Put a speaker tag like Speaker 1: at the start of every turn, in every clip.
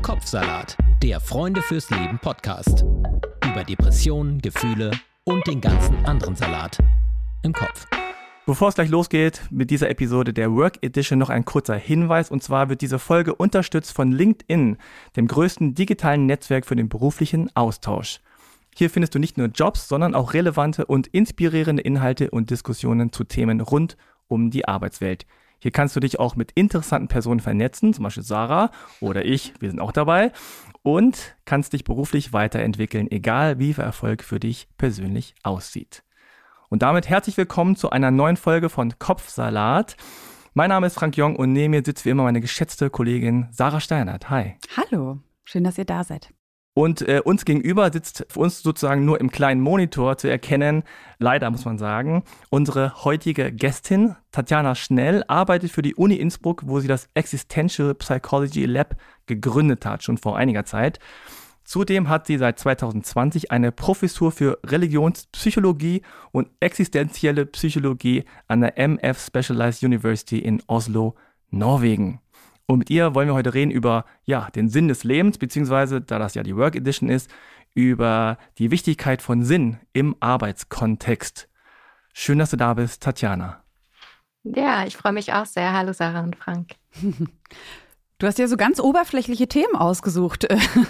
Speaker 1: Kopfsalat, der Freunde fürs Leben Podcast. Über Depressionen, Gefühle und den ganzen anderen Salat im Kopf.
Speaker 2: Bevor es gleich losgeht mit dieser Episode der Work Edition, noch ein kurzer Hinweis. Und zwar wird diese Folge unterstützt von LinkedIn, dem größten digitalen Netzwerk für den beruflichen Austausch. Hier findest du nicht nur Jobs, sondern auch relevante und inspirierende Inhalte und Diskussionen zu Themen rund um die Arbeitswelt. Hier kannst du dich auch mit interessanten Personen vernetzen, zum Beispiel Sarah oder ich, wir sind auch dabei, und kannst dich beruflich weiterentwickeln, egal wie viel Erfolg für dich persönlich aussieht. Und damit herzlich willkommen zu einer neuen Folge von Kopfsalat. Mein Name ist Frank Jong und neben mir sitzt wie immer meine geschätzte Kollegin Sarah Steinert. Hi.
Speaker 3: Hallo, schön, dass ihr da seid.
Speaker 2: Und uns gegenüber sitzt für uns sozusagen nur im kleinen Monitor zu erkennen, leider muss man sagen, unsere heutige Gästin, Tatjana Schnell, arbeitet für die Uni Innsbruck, wo sie das Existential Psychology Lab gegründet hat, schon vor einiger Zeit. Zudem hat sie seit 2020 eine Professur für Religionspsychologie und existenzielle Psychologie an der MF Specialized University in Oslo, Norwegen. Und mit ihr wollen wir heute reden über den Sinn des Lebens, beziehungsweise, da das ja die Work Edition ist, über die Wichtigkeit von Sinn im Arbeitskontext. Schön, dass du da bist, Tatjana.
Speaker 4: Ja, ich freue mich auch sehr. Hallo Sarah und Frank.
Speaker 3: Du hast ja so ganz oberflächliche Themen ausgesucht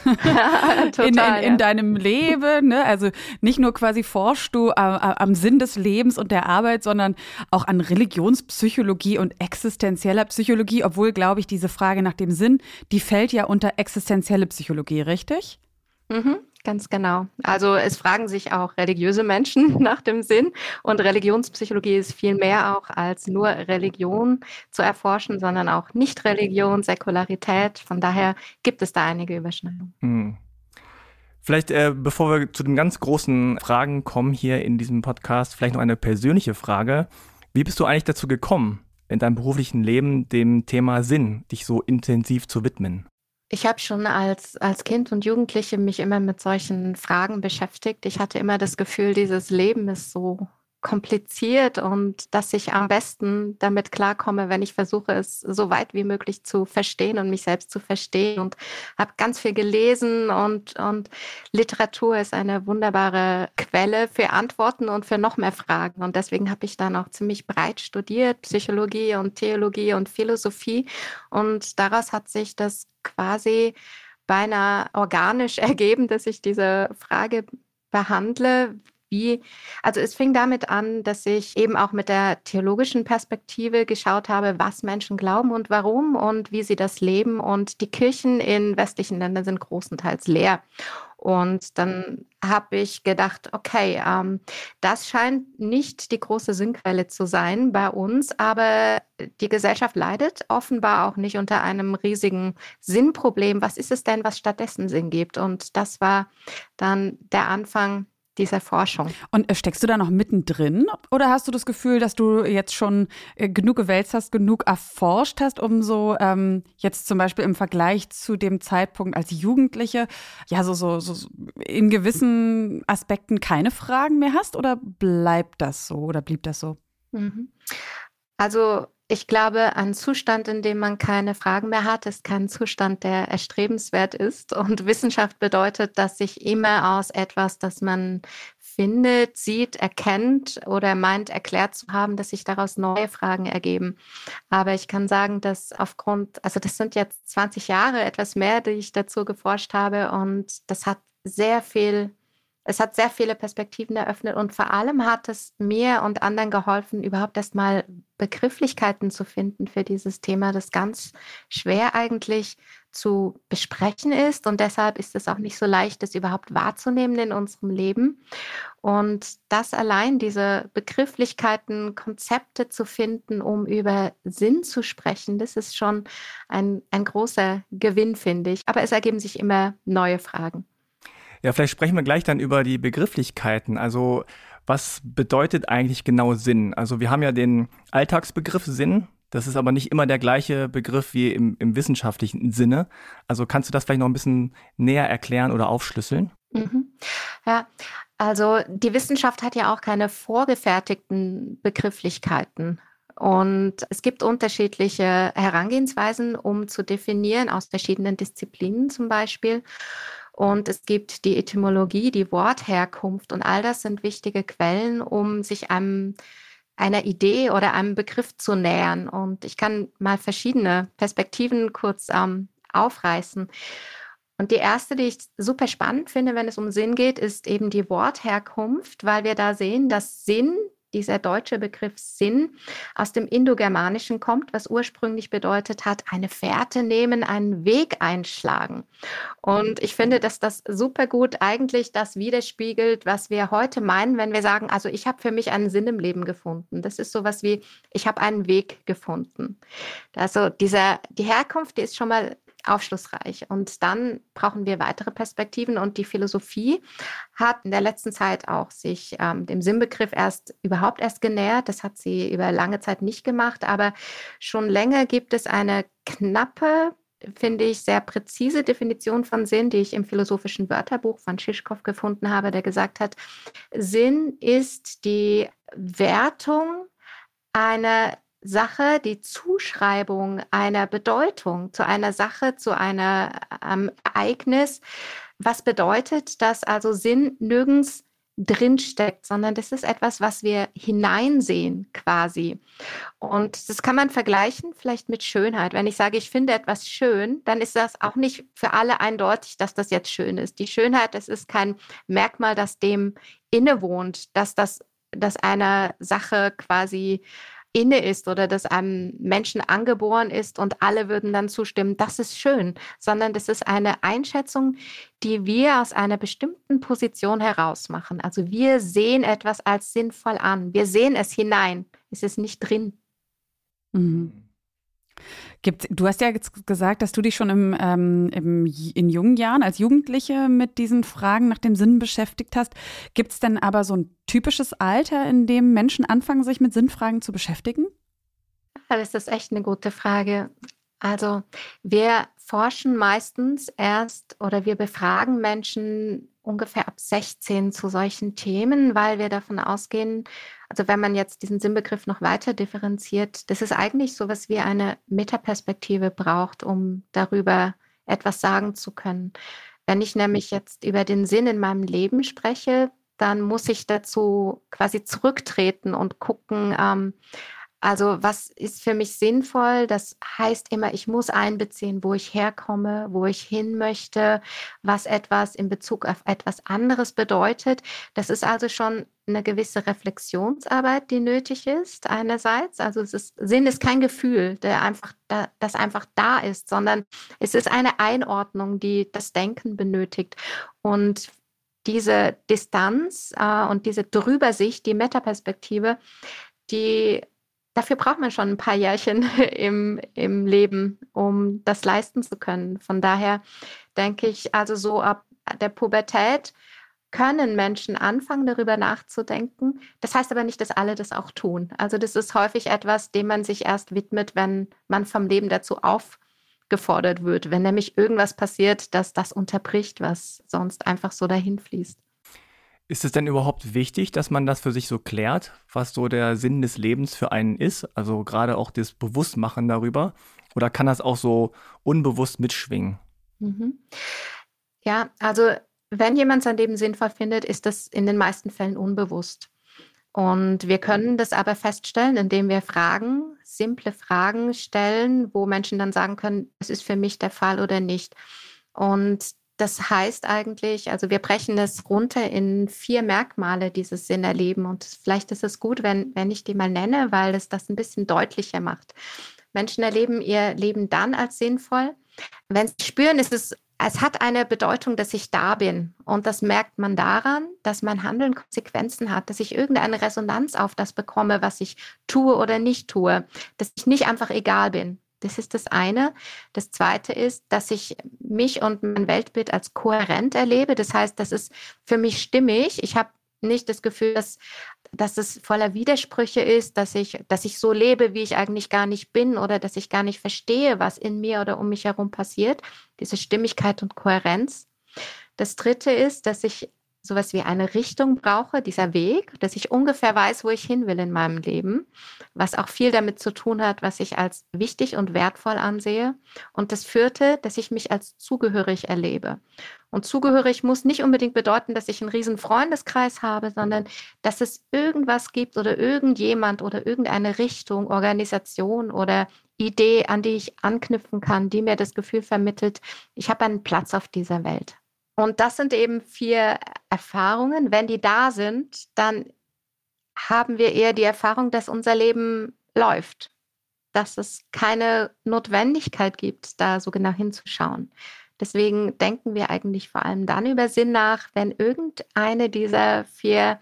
Speaker 4: Total,
Speaker 3: in deinem Leben. Ne? Also nicht nur quasi forschst du am Sinn des Lebens und der Arbeit, sondern auch an Religionspsychologie und existenzieller Psychologie. Obwohl, glaube ich, diese Frage nach dem Sinn, die fällt ja unter existenzielle Psychologie, richtig?
Speaker 4: Mhm, ganz genau. Also es fragen sich auch religiöse Menschen nach dem Sinn und Religionspsychologie ist viel mehr auch als nur Religion zu erforschen, sondern auch Nicht-Religion, Säkularität. Von daher gibt es da einige Überschneidungen.
Speaker 2: Vielleicht, bevor wir zu den ganz großen Fragen kommen hier in diesem Podcast, vielleicht noch eine persönliche Frage. Wie bist du eigentlich dazu gekommen, in deinem beruflichen Leben dem Thema Sinn dich so intensiv zu widmen?
Speaker 4: Ich habe schon als Kind und Jugendliche mich immer mit solchen Fragen beschäftigt. Ich hatte immer das Gefühl, dieses Leben ist so kompliziert und dass ich am besten damit klarkomme, wenn ich versuche, es so weit wie möglich zu verstehen und mich selbst zu verstehen. Und habe ganz viel gelesen und Literatur ist eine wunderbare Quelle für Antworten und für noch mehr Fragen. Und deswegen habe ich dann auch ziemlich breit studiert, Psychologie und Theologie und Philosophie. Und daraus hat sich das quasi beinahe organisch ergeben, dass ich diese Frage behandle. Also es fing damit an, dass ich eben auch mit der theologischen Perspektive geschaut habe, was Menschen glauben und warum und wie sie das leben. Und die Kirchen in westlichen Ländern sind großenteils leer. Und dann habe ich gedacht, okay, das scheint nicht die große Sinnquelle zu sein bei uns, aber die Gesellschaft leidet offenbar auch nicht unter einem riesigen Sinnproblem. Was ist es denn, was stattdessen Sinn gibt? Und das war dann der Anfang dieser Forschung.
Speaker 3: Und steckst du da noch mittendrin oder hast du das Gefühl, dass du jetzt schon genug gewälzt hast, genug erforscht hast, um so jetzt zum Beispiel im Vergleich zu dem Zeitpunkt als Jugendliche so in gewissen Aspekten keine Fragen mehr hast oder bleibt das so oder blieb das so?
Speaker 4: Also ich glaube, ein Zustand, in dem man keine Fragen mehr hat, ist kein Zustand, der erstrebenswert ist. Und Wissenschaft bedeutet, dass sich immer aus etwas, das man findet, sieht, erkennt oder meint, erklärt zu haben, dass sich daraus neue Fragen ergeben. Aber ich kann sagen, dass das sind jetzt 20 Jahre, etwas mehr, die ich dazu geforscht habe. Und es hat sehr viele Perspektiven eröffnet und vor allem hat es mir und anderen geholfen, überhaupt erstmal Begrifflichkeiten zu finden für dieses Thema, das ganz schwer eigentlich zu besprechen ist und deshalb ist es auch nicht so leicht, das überhaupt wahrzunehmen in unserem Leben. Und das allein, diese Begrifflichkeiten, Konzepte zu finden, um über Sinn zu sprechen, das ist schon ein großer Gewinn, finde ich. Aber es ergeben sich immer neue Fragen.
Speaker 2: Ja, vielleicht sprechen wir gleich dann über die Begrifflichkeiten. Also was bedeutet eigentlich genau Sinn? Also wir haben ja den Alltagsbegriff Sinn. Das ist aber nicht immer der gleiche Begriff wie im wissenschaftlichen Sinne. Also kannst du das vielleicht noch ein bisschen näher erklären oder aufschlüsseln?
Speaker 4: Ja, also die Wissenschaft hat ja auch keine vorgefertigten Begrifflichkeiten. Und es gibt unterschiedliche Herangehensweisen, um zu definieren, aus verschiedenen Disziplinen zum Beispiel. Und es gibt die Etymologie, die Wortherkunft und all das sind wichtige Quellen, um sich einer Idee oder einem Begriff zu nähern. Und ich kann mal verschiedene Perspektiven kurz aufreißen. Und die erste, die ich super spannend finde, wenn es um Sinn geht, ist eben die Wortherkunft, weil wir da sehen, dass Sinn, dieser deutsche Begriff Sinn, aus dem Indogermanischen kommt, was ursprünglich bedeutet hat, eine Fährte nehmen, einen Weg einschlagen. Und ich finde, dass das super gut eigentlich das widerspiegelt, was wir heute meinen, wenn wir sagen, also ich habe für mich einen Sinn im Leben gefunden. Das ist sowas wie, ich habe einen Weg gefunden. Also die Herkunft, die ist schon mal aufschlussreich. Und dann brauchen wir weitere Perspektiven. Und die Philosophie hat in der letzten Zeit auch sich dem Sinnbegriff überhaupt erst genähert. Das hat sie über lange Zeit nicht gemacht. Aber schon länger gibt es eine knappe, finde ich, sehr präzise Definition von Sinn, die ich im philosophischen Wörterbuch von Žižkov gefunden habe, der gesagt hat, Sinn ist die Wertung einer Sache, die Zuschreibung einer Bedeutung zu einer Sache, zu einem Ereignis, was bedeutet, dass also Sinn nirgends drinsteckt, sondern das ist etwas, was wir hineinsehen quasi. Und das kann man vergleichen vielleicht mit Schönheit. Wenn ich sage, ich finde etwas schön, dann ist das auch nicht für alle eindeutig, dass das jetzt schön ist. Die Schönheit, das ist kein Merkmal, das dem innewohnt, dass einer Sache quasi inne ist oder dass einem Menschen angeboren ist und alle würden dann zustimmen, das ist schön, sondern das ist eine Einschätzung, die wir aus einer bestimmten Position heraus machen. Also wir sehen etwas als sinnvoll an. Wir sehen es hinein. Es ist nicht drin.
Speaker 3: Mhm. Du hast ja jetzt gesagt, dass du dich schon in jungen Jahren als Jugendliche mit diesen Fragen nach dem Sinn beschäftigt hast. Gibt es denn aber so ein typisches Alter, in dem Menschen anfangen, sich mit Sinnfragen zu beschäftigen?
Speaker 4: Das ist echt eine gute Frage. Also wir forschen meistens erst oder wir befragen Menschen ungefähr ab 16 zu solchen Themen, weil wir davon ausgehen, also wenn man jetzt diesen Sinnbegriff noch weiter differenziert, dass es eigentlich sowas wie eine Metaperspektive braucht, um darüber etwas sagen zu können. Wenn ich nämlich jetzt über den Sinn in meinem Leben spreche, dann muss ich dazu quasi zurücktreten und gucken, also was ist für mich sinnvoll? Das heißt immer, ich muss einbeziehen, wo ich herkomme, wo ich hin möchte, was etwas in Bezug auf etwas anderes bedeutet. Das ist also schon eine gewisse Reflexionsarbeit, die nötig ist einerseits. Also Sinn ist kein Gefühl, das einfach da ist, sondern es ist eine Einordnung, die das Denken benötigt. Und diese Distanz und diese Drübersicht, die Metaperspektive, dafür braucht man schon ein paar Jährchen im Leben, um das leisten zu können. Von daher denke ich, also so ab der Pubertät können Menschen anfangen, darüber nachzudenken. Das heißt aber nicht, dass alle das auch tun. Also das ist häufig etwas, dem man sich erst widmet, wenn man vom Leben dazu aufgefordert wird. Wenn nämlich irgendwas passiert, dass das unterbricht, was sonst einfach so dahin fließt.
Speaker 2: Ist es denn überhaupt wichtig, dass man das für sich so klärt, was so der Sinn des Lebens für einen ist? Also gerade auch das Bewusstmachen darüber. Oder kann das auch so unbewusst mitschwingen?
Speaker 4: Mhm. Ja, also wenn jemand sein Leben sinnvoll findet, ist das in den meisten Fällen unbewusst. Und wir können das aber feststellen, indem wir simple Fragen stellen, wo Menschen dann sagen können, es ist für mich der Fall oder nicht. Und das heißt eigentlich, also wir brechen es runter in 4 Merkmale dieses Sinnerleben und vielleicht ist es gut, wenn ich die mal nenne, weil es das ein bisschen deutlicher macht. Menschen erleben ihr Leben dann als sinnvoll, wenn sie spüren, es hat eine Bedeutung, dass ich da bin und das merkt man daran, dass mein Handeln Konsequenzen hat, dass ich irgendeine Resonanz auf das bekomme, was ich tue oder nicht tue, dass ich nicht einfach egal bin. Das ist das eine. Das zweite ist, dass ich mich und mein Weltbild als kohärent erlebe. Das heißt, das ist für mich stimmig. Ich habe nicht das Gefühl, dass es voller Widersprüche ist, dass ich so lebe, wie ich eigentlich gar nicht bin oder dass ich gar nicht verstehe, was in mir oder um mich herum passiert. Diese Stimmigkeit und Kohärenz. Das dritte ist, dass ich sowas wie eine Richtung brauche, dieser Weg, dass ich ungefähr weiß, wo ich hin will in meinem Leben, was auch viel damit zu tun hat, was ich als wichtig und wertvoll ansehe. Und das vierte, dass ich mich als zugehörig erlebe. Und zugehörig muss nicht unbedingt bedeuten, dass ich einen riesen Freundeskreis habe, sondern dass es irgendwas gibt oder irgendjemand oder irgendeine Richtung, Organisation oder Idee, an die ich anknüpfen kann, die mir das Gefühl vermittelt, ich habe einen Platz auf dieser Welt. Und das sind eben 4 Erfahrungen. Wenn die da sind, dann haben wir eher die Erfahrung, dass unser Leben läuft, dass es keine Notwendigkeit gibt, da so genau hinzuschauen. Deswegen denken wir eigentlich vor allem dann über Sinn nach, wenn eines dieser 4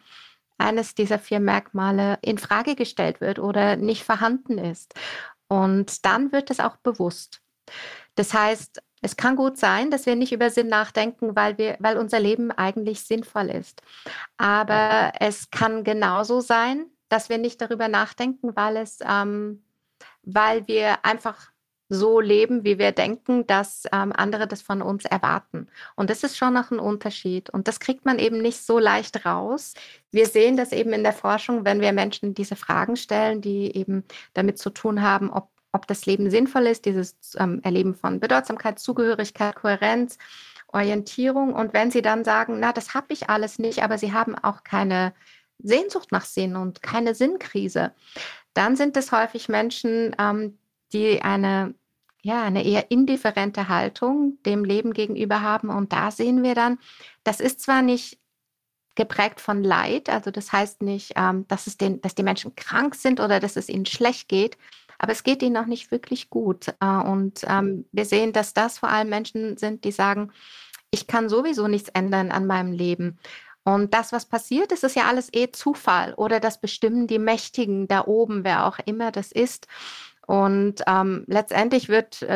Speaker 4: Merkmale in Frage gestellt wird oder nicht vorhanden ist. Und dann wird es auch bewusst. Das heißt, es kann gut sein, dass wir nicht über Sinn nachdenken, weil unser Leben eigentlich sinnvoll ist. Aber es kann genauso sein, dass wir nicht darüber nachdenken, weil wir einfach so leben, wie wir denken, dass andere das von uns erwarten. Und das ist schon noch ein Unterschied. Und das kriegt man eben nicht so leicht raus. Wir sehen das eben in der Forschung, wenn wir Menschen diese Fragen stellen, die eben damit zu tun haben, ob das Leben sinnvoll ist, dieses Erleben von Bedeutsamkeit, Zugehörigkeit, Kohärenz, Orientierung. Und wenn sie dann sagen, na, das habe ich alles nicht, aber sie haben auch keine Sehnsucht nach Sinn und keine Sinnkrise, dann sind es häufig Menschen, die eine eher indifferente Haltung dem Leben gegenüber haben. Und da sehen wir dann, das ist zwar nicht geprägt von Leid, also das heißt nicht, dass die Menschen krank sind oder dass es ihnen schlecht geht, aber es geht ihnen auch nicht wirklich gut. Und wir sehen, dass das vor allem Menschen sind, die sagen, ich kann sowieso nichts ändern an meinem Leben. Und das, was passiert, ist ja alles Zufall oder das bestimmen die Mächtigen da oben, wer auch immer das ist. Und letztendlich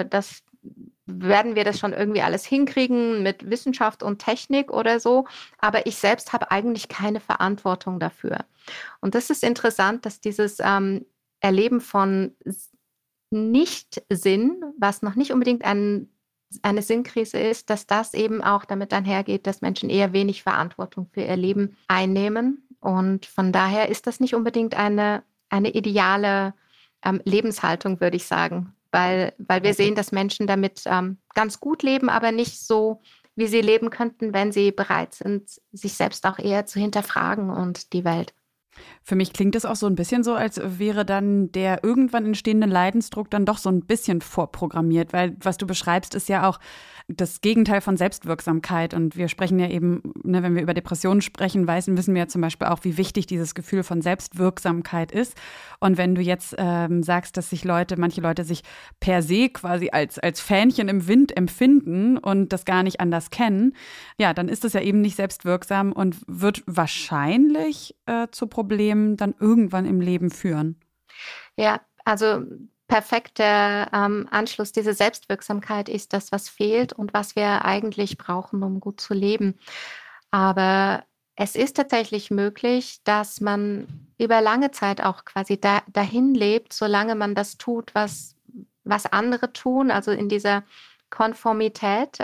Speaker 4: werden wir das schon irgendwie alles hinkriegen mit Wissenschaft und Technik oder so. Aber ich selbst habe eigentlich keine Verantwortung dafür. Und das ist interessant, dass dieses Erleben von Nicht-Sinn, was noch nicht unbedingt eine Sinnkrise ist, dass das eben auch damit einhergeht, dass Menschen eher wenig Verantwortung für ihr Leben einnehmen. Und von daher ist das nicht unbedingt eine ideale Lebenshaltung, würde ich sagen, weil wir sehen, dass Menschen damit ganz gut leben, aber nicht so, wie sie leben könnten, wenn sie bereit sind, sich selbst auch eher zu hinterfragen und die Welt.
Speaker 3: Für mich klingt es auch so ein bisschen so, als wäre dann der irgendwann entstehende Leidensdruck dann doch so ein bisschen vorprogrammiert, weil was du beschreibst, ist ja auch das Gegenteil von Selbstwirksamkeit. Und wir sprechen ja eben, ne, wenn wir über Depressionen sprechen, wissen wir ja zum Beispiel auch, wie wichtig dieses Gefühl von Selbstwirksamkeit ist. Und wenn du jetzt sagst, dass manche Leute sich per se quasi als Fähnchen im Wind empfinden und das gar nicht anders kennen, ja, dann ist das ja eben nicht selbstwirksam und wird wahrscheinlich zu Problemen dann irgendwann im Leben führen.
Speaker 4: Ja, also perfekter Anschluss. Diese Selbstwirksamkeit ist das, was fehlt und was wir eigentlich brauchen, um gut zu leben. Aber es ist tatsächlich möglich, dass man über lange Zeit auch quasi dahin lebt, solange man das tut, was andere tun, also in dieser Konformität.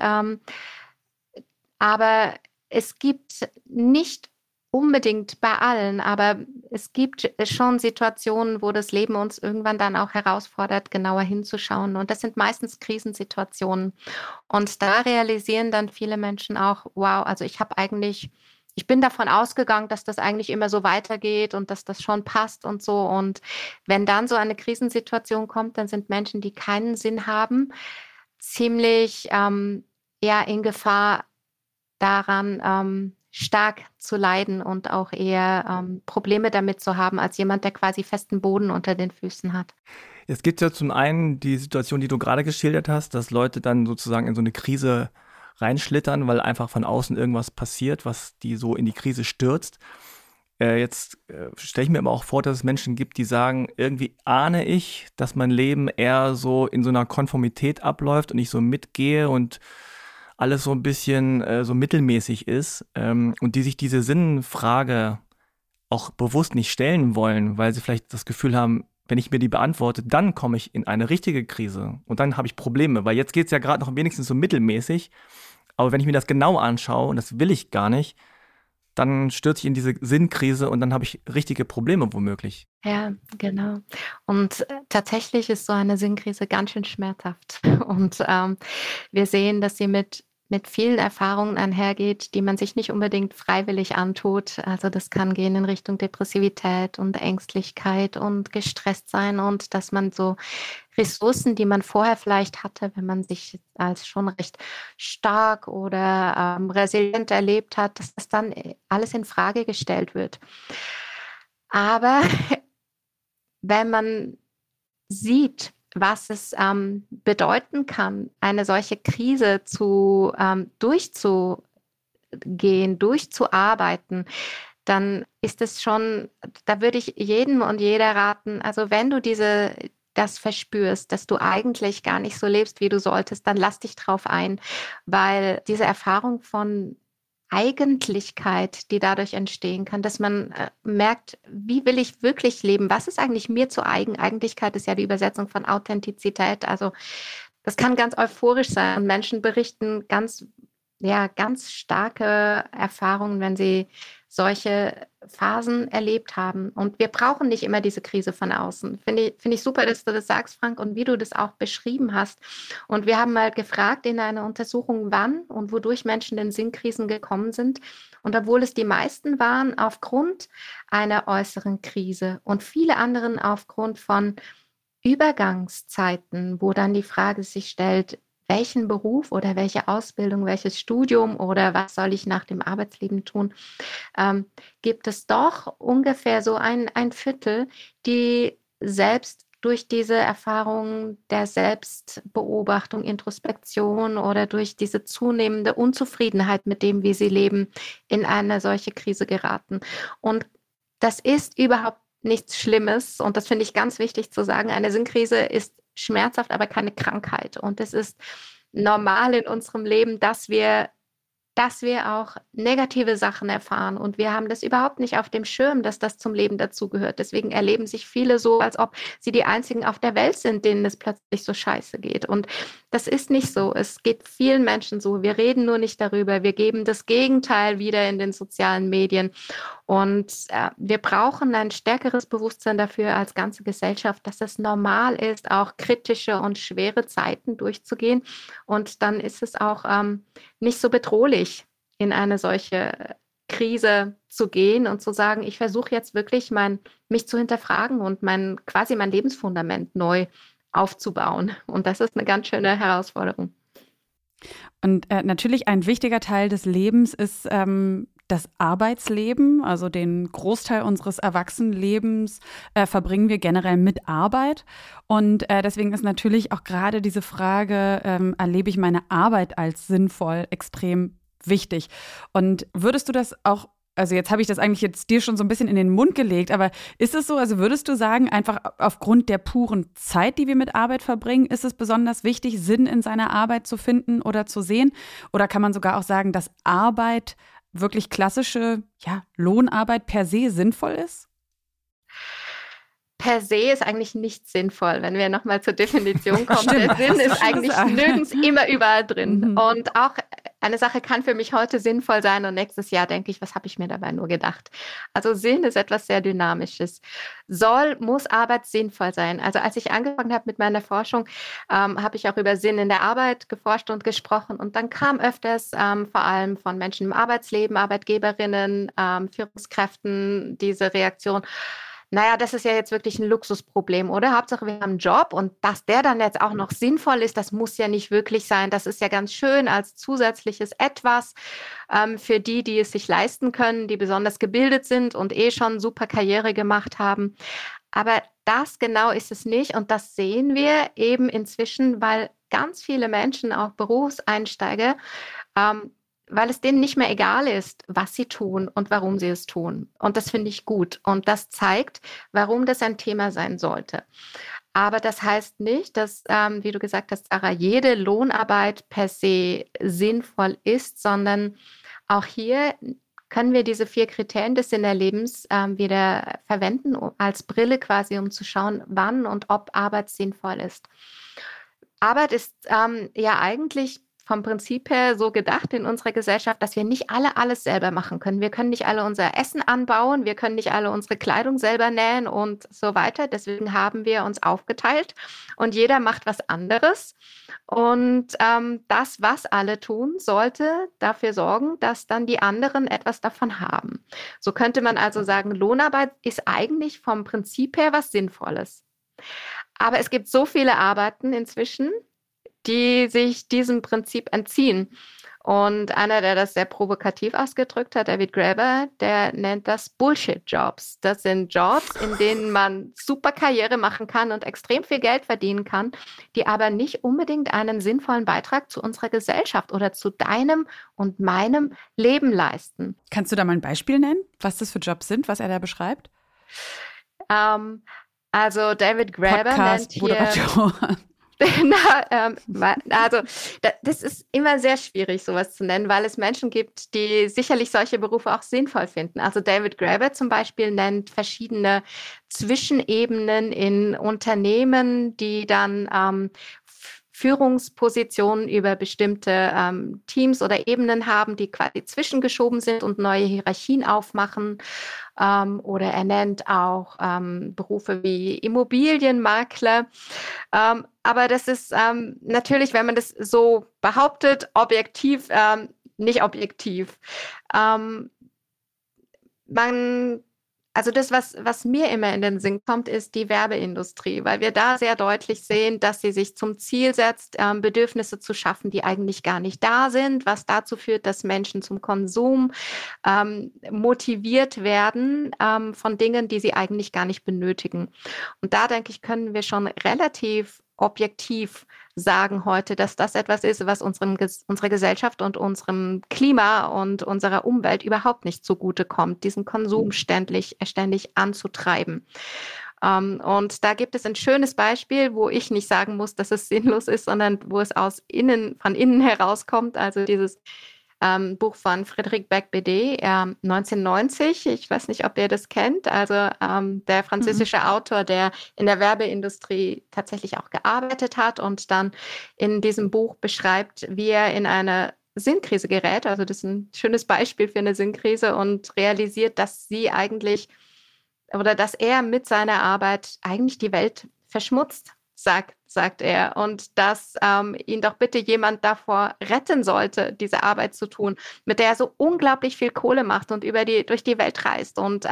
Speaker 4: Aber es gibt nicht unbedingt bei allen, aber es gibt schon Situationen, wo das Leben uns irgendwann dann auch herausfordert, genauer hinzuschauen. Und das sind meistens Krisensituationen. Und da realisieren dann viele Menschen auch, wow, also ich bin davon ausgegangen, dass das eigentlich immer so weitergeht und dass das schon passt und so. Und wenn dann so eine Krisensituation kommt, dann sind Menschen, die keinen Sinn haben, ziemlich in Gefahr daran, stark zu leiden und auch eher Probleme damit zu haben, als jemand, der quasi festen Boden unter den Füßen hat.
Speaker 2: Es gibt ja zum einen die Situation, die du gerade geschildert hast, dass Leute dann sozusagen in so eine Krise reinschlittern, weil einfach von außen irgendwas passiert, was die so in die Krise stürzt. Jetzt stelle ich mir aber auch vor, dass es Menschen gibt, die sagen, irgendwie ahne ich, dass mein Leben eher so in so einer Konformität abläuft und ich so mitgehe und alles so ein bisschen so mittelmäßig ist und die sich diese Sinnfrage auch bewusst nicht stellen wollen, weil sie vielleicht das Gefühl haben, wenn ich mir die beantworte, dann komme ich in eine richtige Krise und dann habe ich Probleme, weil jetzt geht es ja gerade noch wenigstens so mittelmäßig, aber wenn ich mir das genau anschaue, und das will ich gar nicht, dann stürze ich in diese Sinnkrise und dann habe ich richtige Probleme womöglich.
Speaker 4: Ja, genau. Und tatsächlich ist so eine Sinnkrise ganz schön schmerzhaft. Und wir sehen, dass sie mit vielen Erfahrungen einhergeht, die man sich nicht unbedingt freiwillig antut. Also das kann gehen in Richtung Depressivität und Ängstlichkeit und gestresst sein und dass man so Ressourcen, die man vorher vielleicht hatte, wenn man sich als schon recht stark oder resilient erlebt hat, dass das dann alles in Frage gestellt wird. Aber wenn man sieht, was es bedeuten kann, eine solche Krise durchzuarbeiten, dann ist es schon, da würde ich jedem und jeder raten, also wenn du das verspürst, dass du eigentlich gar nicht so lebst, wie du solltest, dann lass dich drauf ein, weil diese Erfahrung von Eigentlichkeit, die dadurch entstehen kann, dass man merkt, wie will ich wirklich leben? Was ist eigentlich mir zu eigen? Eigentlichkeit ist ja die Übersetzung von Authentizität. Also das kann ganz euphorisch sein. Und Menschen berichten ganz starke Erfahrungen, wenn sie solche Phasen erlebt haben. Und wir brauchen nicht immer diese Krise von außen. Finde ich super, dass du das sagst, Frank, und wie du das auch beschrieben hast. Und wir haben mal gefragt in einer Untersuchung, wann und wodurch Menschen in Sinnkrisen gekommen sind. Und obwohl es die meisten waren aufgrund einer äußeren Krise und viele anderen aufgrund von Übergangszeiten, wo dann die Frage sich stellt, welchen Beruf oder welche Ausbildung, welches Studium oder was soll ich nach dem Arbeitsleben tun, gibt es doch ungefähr so ein Viertel, die selbst durch diese Erfahrung der Selbstbeobachtung, Introspektion oder durch diese zunehmende Unzufriedenheit mit dem, wie sie leben, in eine solche Krise geraten. Und das ist überhaupt nichts Schlimmes und das finde ich ganz wichtig zu sagen. Eine Sinnkrise ist schmerzhaft, aber keine Krankheit. Und es ist normal in unserem Leben, dass wir auch negative Sachen erfahren. Und wir haben das überhaupt nicht auf dem Schirm, dass das zum Leben dazugehört. Deswegen erleben sich viele so, als ob sie die Einzigen auf der Welt sind, denen es plötzlich so scheiße geht. Und das ist nicht so. Es geht vielen Menschen so. Wir reden nur nicht darüber. Wir geben das Gegenteil wieder in den sozialen Medien. Und wir brauchen ein stärkeres Bewusstsein dafür als ganze Gesellschaft, dass es normal ist, auch kritische und schwere Zeiten durchzugehen. Und dann ist es auch nicht so bedrohlich, in eine solche Krise zu gehen und zu sagen, ich versuche jetzt wirklich mich zu hinterfragen und mein Lebensfundament neu aufzubauen. Und das ist eine ganz schöne Herausforderung.
Speaker 3: Und natürlich ein wichtiger Teil des Lebens ist das Arbeitsleben, also den Großteil unseres Erwachsenenlebens verbringen wir generell mit Arbeit. Und deswegen ist natürlich auch gerade diese Frage, erlebe ich meine Arbeit als sinnvoll, extrem wichtig. Und würdest du das auch, also jetzt habe ich das eigentlich jetzt dir schon so ein bisschen in den Mund gelegt, aber ist es so, also würdest du sagen, einfach aufgrund der puren Zeit, die wir mit Arbeit verbringen, ist es besonders wichtig, Sinn in seiner Arbeit zu finden oder zu sehen? Oder kann man sogar auch sagen, dass Arbeit wirklich klassische Lohnarbeit per se sinnvoll ist?
Speaker 4: Per se ist eigentlich nicht sinnvoll, wenn wir nochmal zur Definition kommen. Der Sinn ist eigentlich nirgends immer überall drin. Und auch eine Sache kann für mich heute sinnvoll sein und nächstes Jahr denke ich, was habe ich mir dabei nur gedacht? Also Sinn ist etwas sehr Dynamisches. Muss Arbeit sinnvoll sein? Also als ich angefangen habe mit meiner Forschung, habe ich auch über Sinn in der Arbeit geforscht und gesprochen und dann kam öfters vor allem von Menschen im Arbeitsleben, Arbeitgeberinnen, Führungskräften diese Reaktion, naja, das ist ja jetzt wirklich ein Luxusproblem, oder? Hauptsache, wir haben einen Job und dass der dann jetzt auch noch sinnvoll ist, das muss ja nicht wirklich sein. Das ist ja ganz schön als zusätzliches Etwas für die es sich leisten können, die besonders gebildet sind und schon super Karriere gemacht haben. Aber das genau ist es nicht und das sehen wir eben inzwischen, weil ganz viele Menschen, auch Berufseinsteiger, weil es denen nicht mehr egal ist, was sie tun und warum sie es tun. Und das finde ich gut. Und das zeigt, warum das ein Thema sein sollte. Aber das heißt nicht, dass, wie du gesagt hast, Sarah, jede Lohnarbeit per se sinnvoll ist, sondern auch hier können wir diese 4 Kriterien des Sinnerlebens wieder verwenden als Brille quasi, um zu schauen, wann und ob Arbeit sinnvoll ist. Arbeit ist eigentlich vom Prinzip her so gedacht in unserer Gesellschaft, dass wir nicht alle alles selber machen können. Wir können nicht alle unser Essen anbauen, wir können nicht alle unsere Kleidung selber nähen und so weiter. Deswegen haben wir uns aufgeteilt und jeder macht was anderes. Und das, was alle tun, sollte dafür sorgen, dass dann die anderen etwas davon haben. So könnte man also sagen, Lohnarbeit ist eigentlich vom Prinzip her was Sinnvolles. Aber es gibt so viele Arbeiten inzwischen, die sich diesem Prinzip entziehen. Und einer, der das sehr provokativ ausgedrückt hat, David Graeber, der nennt das Bullshit-Jobs. Das sind Jobs, in denen man super Karriere machen kann und extrem viel Geld verdienen kann, die aber nicht unbedingt einen sinnvollen Beitrag zu unserer Gesellschaft oder zu deinem und meinem Leben leisten.
Speaker 3: Kannst du da mal ein Beispiel nennen, was das für Jobs sind, was er da beschreibt?
Speaker 4: Also David Graeber nennt hier... Also das ist immer sehr schwierig, sowas zu nennen, weil es Menschen gibt, die sicherlich solche Berufe auch sinnvoll finden. Also David Graeber zum Beispiel nennt verschiedene Zwischenebenen in Unternehmen, die dann Führungspositionen über bestimmte Teams oder Ebenen haben, die quasi zwischengeschoben sind und neue Hierarchien aufmachen. Oder er nennt auch Berufe wie Immobilienmakler. Aber das ist natürlich, wenn man das so behauptet, objektiv, nicht objektiv. Also das, was mir immer in den Sinn kommt, ist die Werbeindustrie, weil wir da sehr deutlich sehen, dass sie sich zum Ziel setzt, Bedürfnisse zu schaffen, die eigentlich gar nicht da sind, was dazu führt, dass Menschen zum Konsum motiviert werden von Dingen, die sie eigentlich gar nicht benötigen. Und da, denke ich, können wir schon relativ objektiv sagen heute, dass das etwas ist, was unserer Gesellschaft und unserem Klima und unserer Umwelt überhaupt nicht zugute kommt, diesen Konsum ständig anzutreiben. Und da gibt es ein schönes Beispiel, wo ich nicht sagen muss, dass es sinnlos ist, sondern wo es von innen herauskommt. Also dieses Buch von Frédéric Beigbeder, 1990. Ich weiß nicht, ob ihr das kennt. Also der französische Autor, der in der Werbeindustrie tatsächlich auch gearbeitet hat und dann in diesem Buch beschreibt, wie er in eine Sinnkrise gerät. Also das ist ein schönes Beispiel für eine Sinnkrise und realisiert, dass dass er mit seiner Arbeit eigentlich die Welt verschmutzt, sagt er, und dass ihn doch bitte jemand davor retten sollte, diese Arbeit zu tun, mit der er so unglaublich viel Kohle macht und durch die Welt reist. Und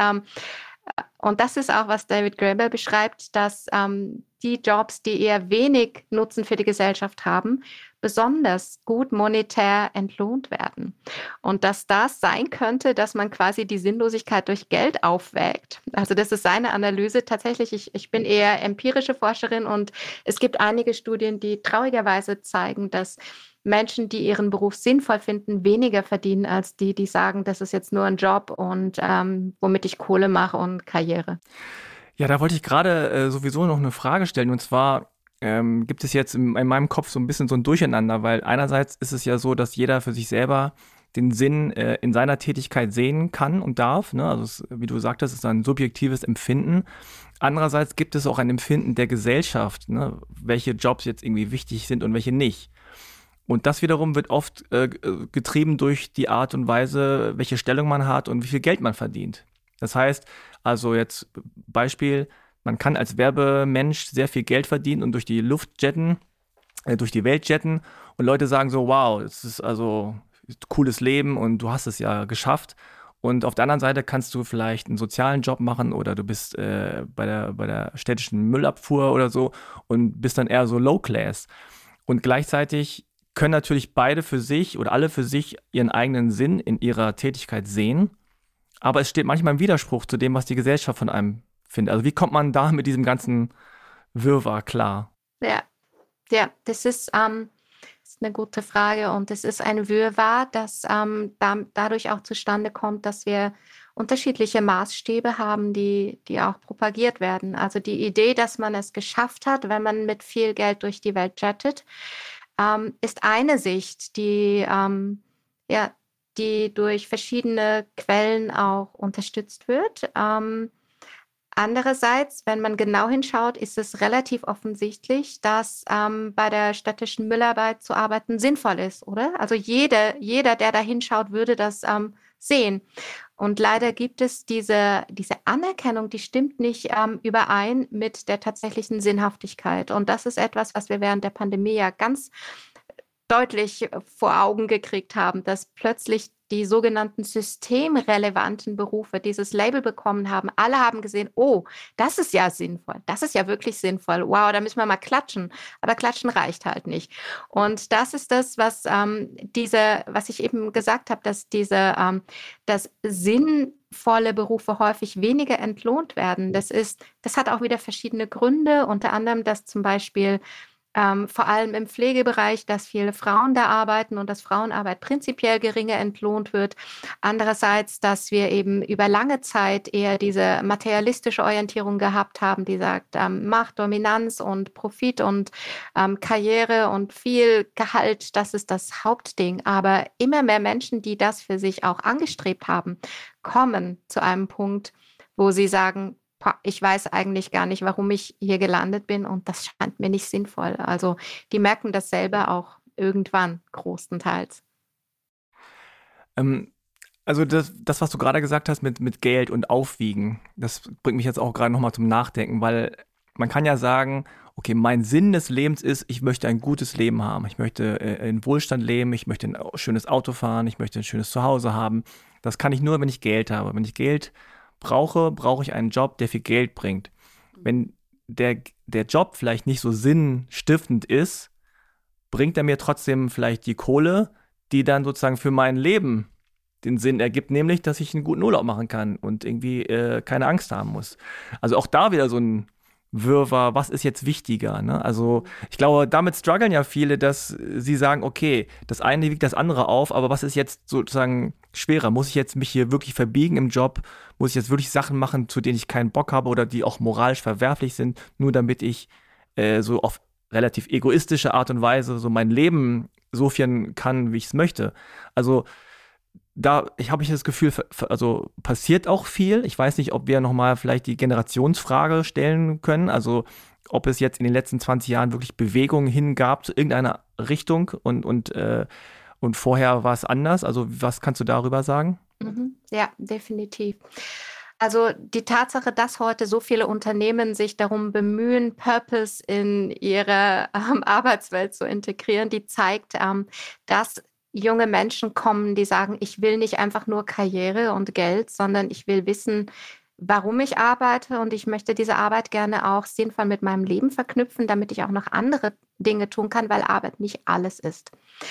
Speaker 4: das ist auch, was David Graeber beschreibt, dass die Jobs, die eher wenig Nutzen für die Gesellschaft haben, besonders gut monetär entlohnt werden. Und dass das sein könnte, dass man quasi die Sinnlosigkeit durch Geld aufwägt. Also das ist seine Analyse. Tatsächlich, ich bin eher empirische Forscherin und es gibt einige Studien, die traurigerweise zeigen, dass Menschen, die ihren Beruf sinnvoll finden, weniger verdienen als die, die sagen, das ist jetzt nur ein Job und womit ich Kohle mache und Karriere.
Speaker 2: Ja, da wollte ich gerade sowieso noch eine Frage stellen, und zwar gibt es jetzt in meinem Kopf so ein bisschen so ein Durcheinander, weil einerseits ist es ja so, dass jeder für sich selber den Sinn in seiner Tätigkeit sehen kann und darf, ne? Also wie du sagtest, ist ein subjektives Empfinden. Andererseits gibt es auch ein Empfinden der Gesellschaft, ne? Welche Jobs jetzt irgendwie wichtig sind und welche nicht. Und das wiederum wird oft getrieben durch die Art und Weise, welche Stellung man hat und wie viel Geld man verdient. Das heißt, also jetzt Beispiel, man kann als Werbemensch sehr viel Geld verdienen und durch die Luft jetten, durch die Welt jetten, und Leute sagen so, wow, das ist also ein cooles Leben und du hast es ja geschafft. Und auf der anderen Seite kannst du vielleicht einen sozialen Job machen oder du bist bei der städtischen Müllabfuhr oder so und bist dann eher so Low Class. Und gleichzeitig können natürlich beide für sich oder alle für sich ihren eigenen Sinn in ihrer Tätigkeit sehen. Aber es steht manchmal im Widerspruch zu dem, was die Gesellschaft von einem findet. Also wie kommt man da mit diesem ganzen Wirrwarr klar?
Speaker 4: Ja, das ist eine gute Frage, und es ist ein Wirrwarr, das dadurch auch zustande kommt, dass wir unterschiedliche Maßstäbe haben, die auch propagiert werden. Also die Idee, dass man es geschafft hat, wenn man mit viel Geld durch die Welt jettet, ist eine Sicht, die durch verschiedene Quellen auch unterstützt wird. Andererseits, wenn man genau hinschaut, ist es relativ offensichtlich, dass bei der städtischen Müllarbeit zu arbeiten sinnvoll ist, oder? Also jeder, der da hinschaut, würde das sehen. Und leider gibt es diese Anerkennung, die stimmt nicht überein mit der tatsächlichen Sinnhaftigkeit. Und das ist etwas, was wir während der Pandemie ja ganz deutlich vor Augen gekriegt haben, dass plötzlich die sogenannten systemrelevanten Berufe dieses Label bekommen haben. Alle haben gesehen, oh, das ist ja sinnvoll, das ist ja wirklich sinnvoll. Wow, da müssen wir mal klatschen. Aber klatschen reicht halt nicht. Und das ist das, was was ich eben gesagt habe, dass dass sinnvolle Berufe häufig weniger entlohnt werden. Das hat auch wieder verschiedene Gründe, unter anderem, dass zum Beispiel vor allem im Pflegebereich, dass viele Frauen da arbeiten und dass Frauenarbeit prinzipiell geringer entlohnt wird. Andererseits, dass wir eben über lange Zeit eher diese materialistische Orientierung gehabt haben, die sagt, Macht, Dominanz und Profit und Karriere und viel Gehalt, das ist das Hauptding. Aber immer mehr Menschen, die das für sich auch angestrebt haben, kommen zu einem Punkt, wo sie sagen, ich weiß eigentlich gar nicht, warum ich hier gelandet bin und das scheint mir nicht sinnvoll. Also die merken das selber auch irgendwann großenteils.
Speaker 2: Also das, was du gerade gesagt hast mit Geld und Aufwiegen, das bringt mich jetzt auch gerade nochmal zum Nachdenken, weil man kann ja sagen, okay, mein Sinn des Lebens ist, ich möchte ein gutes Leben haben. Ich möchte in Wohlstand leben, ich möchte ein schönes Auto fahren, ich möchte ein schönes Zuhause haben. Das kann ich nur, wenn ich Geld habe. Wenn ich Geld brauche ich einen Job, der viel Geld bringt. Wenn der Job vielleicht nicht so sinnstiftend ist, bringt er mir trotzdem vielleicht die Kohle, die dann sozusagen für mein Leben den Sinn ergibt, nämlich, dass ich einen guten Urlaub machen kann und irgendwie keine Angst haben muss. Also auch da wieder so ein Wirrwarr, was ist jetzt wichtiger? Ne? Also ich glaube, damit strugglen ja viele, dass sie sagen, okay, das eine wiegt das andere auf, aber was ist jetzt sozusagen schwerer? Muss ich jetzt mich hier wirklich verbiegen im Job? Muss ich jetzt wirklich Sachen machen, zu denen ich keinen Bock habe oder die auch moralisch verwerflich sind, nur damit ich so auf relativ egoistische Art und Weise so mein Leben so führen kann, wie ich es möchte? Also habe ich das Gefühl, also passiert auch viel. Ich weiß nicht, ob wir nochmal vielleicht die Generationsfrage stellen können. Also ob es jetzt in den letzten 20 Jahren wirklich Bewegungen hingab zu irgendeiner Richtung und vorher war es anders. Also was kannst du darüber sagen?
Speaker 4: Ja, definitiv. Also die Tatsache, dass heute so viele Unternehmen sich darum bemühen, Purpose in ihre Arbeitswelt zu integrieren, die zeigt, dass junge Menschen kommen, die sagen, ich will nicht einfach nur Karriere und Geld, sondern ich will wissen, warum ich arbeite und ich möchte diese Arbeit gerne auch sinnvoll mit meinem Leben verknüpfen, damit ich auch noch andere Dinge tun kann, weil Arbeit nicht alles ist.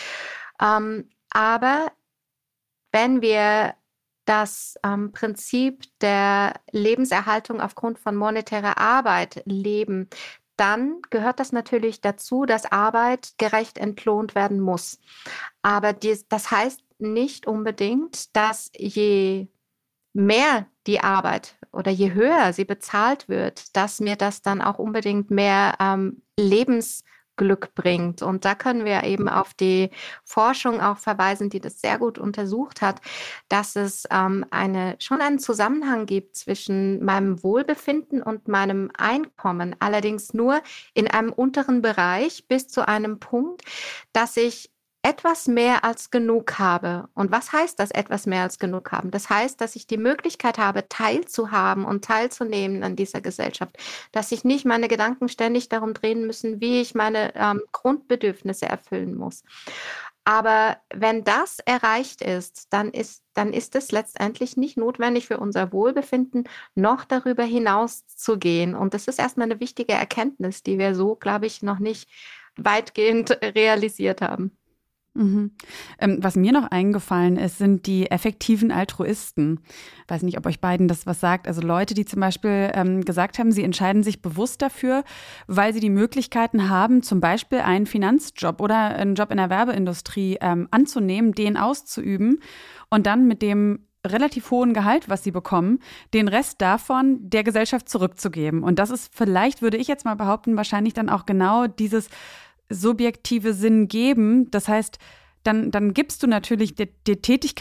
Speaker 4: Aber wenn wir das Prinzip der Lebenserhaltung aufgrund von monetärer Arbeit leben, dann gehört das natürlich dazu, dass Arbeit gerecht entlohnt werden muss. Aber das heißt nicht unbedingt, dass je mehr die Arbeit oder je höher sie bezahlt wird, dass mir das dann auch unbedingt mehr Lebensglück bringt. Und da können wir eben auf die Forschung auch verweisen, die das sehr gut untersucht hat, dass es schon einen Zusammenhang gibt zwischen meinem Wohlbefinden und meinem Einkommen, allerdings nur in einem unteren Bereich bis zu einem Punkt, dass ich etwas mehr als genug habe. Und was heißt das, etwas mehr als genug haben? Das heißt, dass ich die Möglichkeit habe, teilzuhaben und teilzunehmen an dieser Gesellschaft. Dass sich nicht meine Gedanken ständig darum drehen müssen, wie ich meine Grundbedürfnisse erfüllen muss. Aber wenn das erreicht ist, dann ist es letztendlich nicht notwendig für unser Wohlbefinden, noch darüber hinaus zu gehen. Und das ist erstmal eine wichtige Erkenntnis, die wir so, glaube ich, noch nicht weitgehend realisiert haben.
Speaker 3: Mhm. Was mir noch eingefallen ist, sind die effektiven Altruisten. Ich weiß nicht, ob euch beiden das was sagt. Also Leute, die zum Beispiel gesagt haben, sie entscheiden sich bewusst dafür, weil sie die Möglichkeiten haben, zum Beispiel einen Finanzjob oder einen Job in der Werbeindustrie anzunehmen, den auszuüben und dann mit dem relativ hohen Gehalt, was sie bekommen, den Rest davon der Gesellschaft zurückzugeben. Und das ist vielleicht, würde ich jetzt mal behaupten, wahrscheinlich dann auch genau dieses subjektive Sinn geben. Das heißt, dann gibst du natürlich, die Tätigkeit ist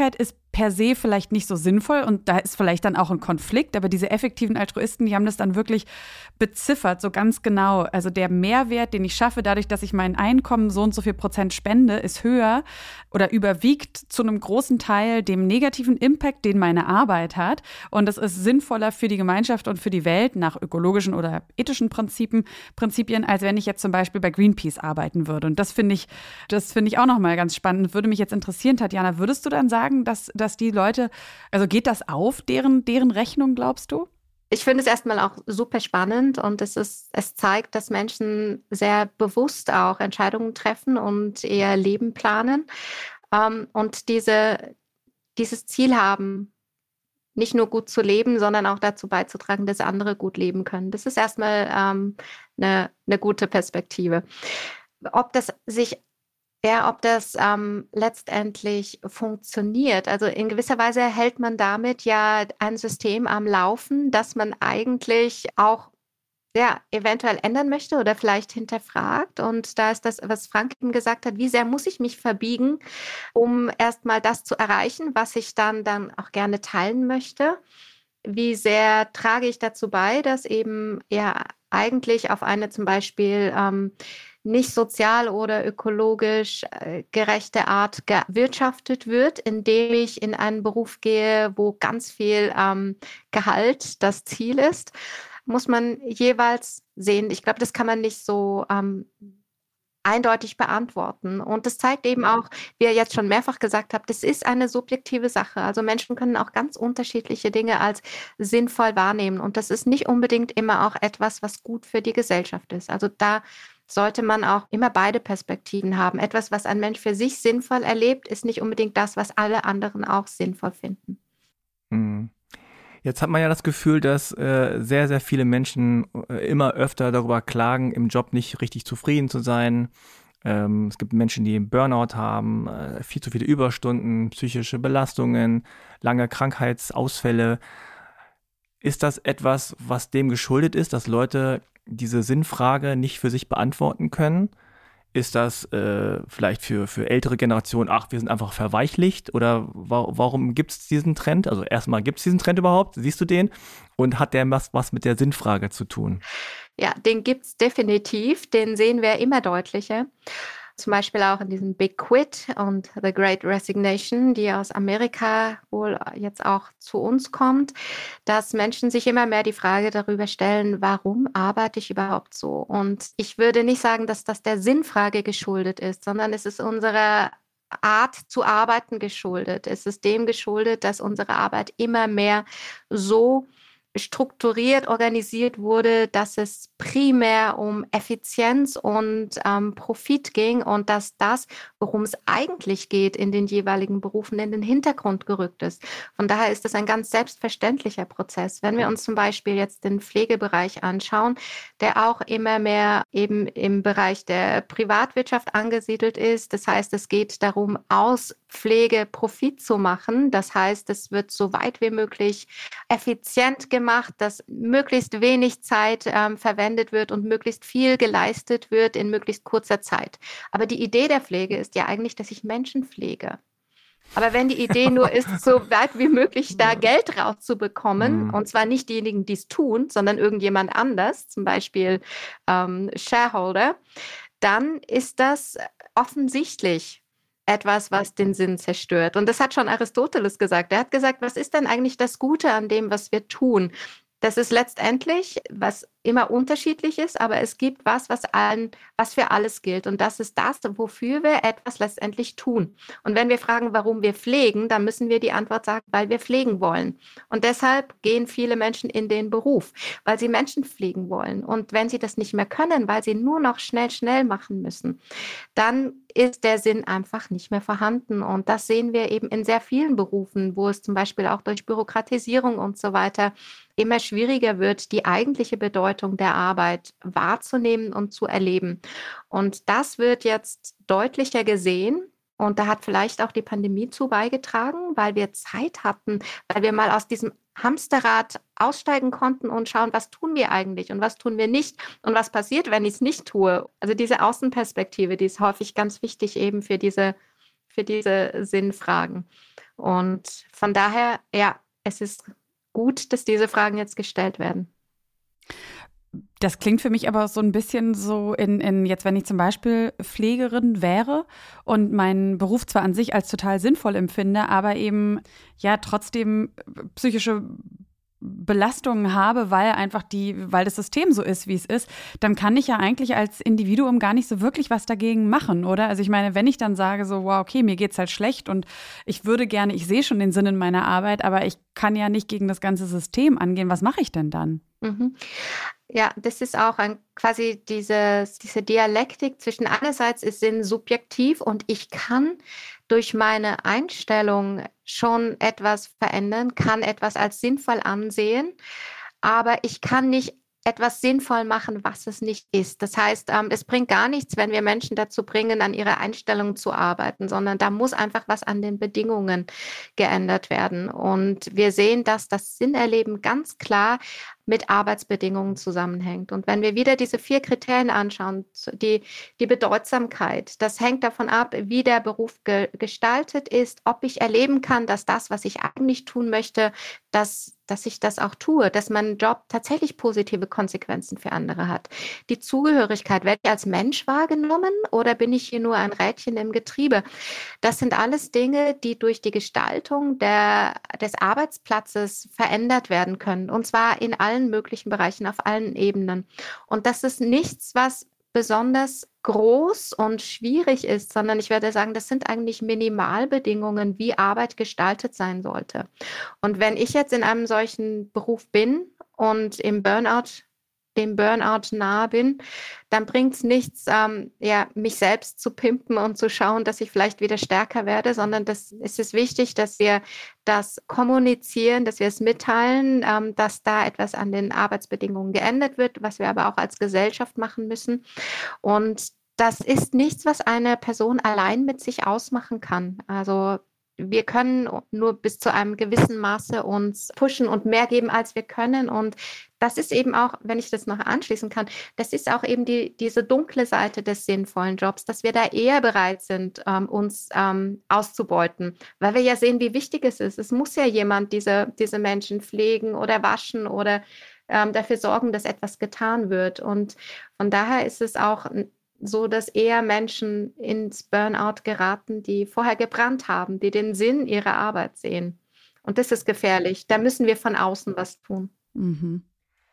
Speaker 3: per se vielleicht nicht so sinnvoll und da ist vielleicht dann auch ein Konflikt, aber diese effektiven Altruisten, die haben das dann wirklich beziffert, so ganz genau. Also der Mehrwert, den ich schaffe, dadurch, dass ich mein Einkommen so und so viel Prozent spende, ist höher oder überwiegt zu einem großen Teil dem negativen Impact, den meine Arbeit hat. Und das ist sinnvoller für die Gemeinschaft und für die Welt nach ökologischen oder ethischen Prinzipien, als wenn ich jetzt zum Beispiel bei Greenpeace arbeiten würde. Und das finde ich auch nochmal ganz spannend. Würde mich jetzt interessieren, Tatjana, würdest du dann sagen, dass die Leute, also geht das auf deren Rechnung, glaubst du?
Speaker 4: Ich finde es erstmal auch super spannend und es zeigt, dass Menschen sehr bewusst auch Entscheidungen treffen und ihr Leben planen und dieses Ziel haben, nicht nur gut zu leben, sondern auch dazu beizutragen, dass andere gut leben können. Das ist erstmal eine gute Perspektive. Ob das letztendlich funktioniert. Also in gewisser Weise hält man damit ja ein System am Laufen, das man eigentlich auch eventuell ändern möchte oder vielleicht hinterfragt. Und da ist das, was Frank eben gesagt hat, wie sehr muss ich mich verbiegen, um erstmal das zu erreichen, was ich dann auch gerne teilen möchte. Wie sehr trage ich dazu bei, dass eben eigentlich auf eine zum Beispiel nicht sozial oder ökologisch gerechte Art gewirtschaftet wird, indem ich in einen Beruf gehe, wo ganz viel Gehalt das Ziel ist, muss man jeweils sehen. Ich glaube, das kann man nicht so eindeutig beantworten. Und das zeigt eben auch, wie ihr jetzt schon mehrfach gesagt habt, das ist eine subjektive Sache. Also Menschen können auch ganz unterschiedliche Dinge als sinnvoll wahrnehmen. Und das ist nicht unbedingt immer auch etwas, was gut für die Gesellschaft ist. Also da sollte man auch immer beide Perspektiven haben. Etwas, was ein Mensch für sich sinnvoll erlebt, ist nicht unbedingt das, was alle anderen auch sinnvoll finden.
Speaker 2: Jetzt hat man ja das Gefühl, dass sehr, sehr viele Menschen immer öfter darüber klagen, im Job nicht richtig zufrieden zu sein. Es gibt Menschen, die einen Burnout haben, viel zu viele Überstunden, psychische Belastungen, lange Krankheitsausfälle. Ist das etwas, was dem geschuldet ist, dass Leute diese Sinnfrage nicht für sich beantworten können? Ist das vielleicht für ältere Generationen, wir sind einfach verweichlicht? Oder warum gibt es diesen Trend? Also erstmal, gibt es diesen Trend überhaupt? Siehst du den? Und hat der was mit der Sinnfrage zu tun?
Speaker 4: Ja, den gibt es definitiv. Den sehen wir immer deutlicher. Zum Beispiel auch in diesem Big Quit und The Great Resignation, die aus Amerika wohl jetzt auch zu uns kommt, dass Menschen sich immer mehr die Frage darüber stellen, warum arbeite ich überhaupt so? Und ich würde nicht sagen, dass das der Sinnfrage geschuldet ist, sondern es ist unserer Art zu arbeiten geschuldet. Es ist dem geschuldet, dass unsere Arbeit immer mehr so strukturiert organisiert wurde, dass es primär um Effizienz und Profit ging und dass das, worum es eigentlich geht in den jeweiligen Berufen, in den Hintergrund gerückt ist. Von daher ist es ein ganz selbstverständlicher Prozess. Wenn wir uns zum Beispiel jetzt den Pflegebereich anschauen, der auch immer mehr eben im Bereich der Privatwirtschaft angesiedelt ist. Das heißt, es geht darum, aus Pflege Profit zu machen. Das heißt, es wird so weit wie möglich effizient gemacht, dass möglichst wenig Zeit verwendet wird und möglichst viel geleistet wird in möglichst kurzer Zeit. Aber die Idee der Pflege ist ja eigentlich, dass ich Menschen pflege. Aber wenn die Idee nur ist, so weit wie möglich da Geld rauszubekommen, und zwar nicht diejenigen, die es tun, sondern irgendjemand anders, zum Beispiel Shareholder, dann ist das offensichtlich etwas, was den Sinn zerstört. Und das hat schon Aristoteles gesagt. Er hat gesagt, was ist denn eigentlich das Gute an dem, was wir tun? Das ist letztendlich, was immer unterschiedlich ist, aber es gibt was für alles gilt. Und das ist das, wofür wir etwas letztendlich tun. Und wenn wir fragen, warum wir pflegen, dann müssen wir die Antwort sagen, weil wir pflegen wollen. Und deshalb gehen viele Menschen in den Beruf, weil sie Menschen pflegen wollen. Und wenn sie das nicht mehr können, weil sie nur noch schnell machen müssen, dann ist der Sinn einfach nicht mehr vorhanden. Und das sehen wir eben in sehr vielen Berufen, wo es zum Beispiel auch durch Bürokratisierung und so weiter immer schwieriger wird, die eigentliche Bedeutung der Arbeit wahrzunehmen und zu erleben. Und das wird jetzt deutlicher gesehen. Und da hat vielleicht auch die Pandemie zu beigetragen, weil wir Zeit hatten, weil wir mal aus diesem Hamsterrad aussteigen konnten und schauen, was tun wir eigentlich und was tun wir nicht und was passiert, wenn ich es nicht tue. Also diese Außenperspektive, die ist häufig ganz wichtig eben für diese für diese Sinnfragen. Und von daher, ja, es ist gut, dass diese Fragen jetzt gestellt werden.
Speaker 3: Das klingt für mich aber so ein bisschen so jetzt, wenn ich zum Beispiel Pflegerin wäre und meinen Beruf zwar an sich als total sinnvoll empfinde, aber eben ja trotzdem psychische Belastungen habe, weil das System so ist, wie es ist, dann kann ich ja eigentlich als Individuum gar nicht so wirklich was dagegen machen, oder? Also ich meine, wenn ich dann sage so, wow, okay, mir geht's halt schlecht und ich sehe schon den Sinn in meiner Arbeit, aber ich kann ja nicht gegen das ganze System angehen, was mache ich denn dann?
Speaker 4: Mhm. Ja, das ist auch quasi diese Dialektik zwischen einerseits ist Sinn subjektiv und ich kann durch meine Einstellung schon etwas verändern, kann etwas als sinnvoll ansehen, aber ich kann nicht etwas sinnvoll machen, was es nicht ist. Das heißt, es bringt gar nichts, wenn wir Menschen dazu bringen, an ihrer Einstellung zu arbeiten, sondern da muss einfach was an den Bedingungen geändert werden. Und wir sehen, dass das Sinnerleben ganz klar mit Arbeitsbedingungen zusammenhängt. Und wenn wir wieder diese 4 Kriterien anschauen, die Bedeutsamkeit, das hängt davon ab, wie der Beruf gestaltet ist, ob ich erleben kann, dass das, was ich eigentlich tun möchte, dass ich das auch tue, dass mein Job tatsächlich positive Konsequenzen für andere hat. Die Zugehörigkeit, werde ich als Mensch wahrgenommen oder bin ich hier nur ein Rädchen im Getriebe? Das sind alles Dinge, die durch die Gestaltung des Arbeitsplatzes verändert werden können, und zwar in allen möglichen Bereichen, auf allen Ebenen. Und das ist nichts, was besonders groß und schwierig ist, sondern ich würde sagen, das sind eigentlich Minimalbedingungen, wie Arbeit gestaltet sein sollte. Und wenn ich jetzt in einem solchen Beruf bin und dem Burnout nahe bin, dann bringt es nichts, mich selbst zu pimpen und zu schauen, dass ich vielleicht wieder stärker werde, sondern es ist wichtig, dass wir das kommunizieren, dass wir es mitteilen, dass da etwas an den Arbeitsbedingungen geändert wird, was wir aber auch als Gesellschaft machen müssen. Und das ist nichts, was eine Person allein mit sich ausmachen kann. Also wir können nur bis zu einem gewissen Maße uns pushen und mehr geben, als wir können. Und das ist eben auch, wenn ich das noch anschließen kann, das ist auch eben diese dunkle Seite des sinnvollen Jobs, dass wir da eher bereit sind, uns auszubeuten, weil wir ja sehen, wie wichtig es ist. Es muss ja jemand diese Menschen pflegen oder waschen oder dafür sorgen, dass etwas getan wird. Und von daher ist es auch so, dass eher Menschen ins Burnout geraten, die vorher gebrannt haben, die den Sinn ihrer Arbeit sehen. Und das ist gefährlich. Da müssen wir von außen was tun.
Speaker 3: Mhm.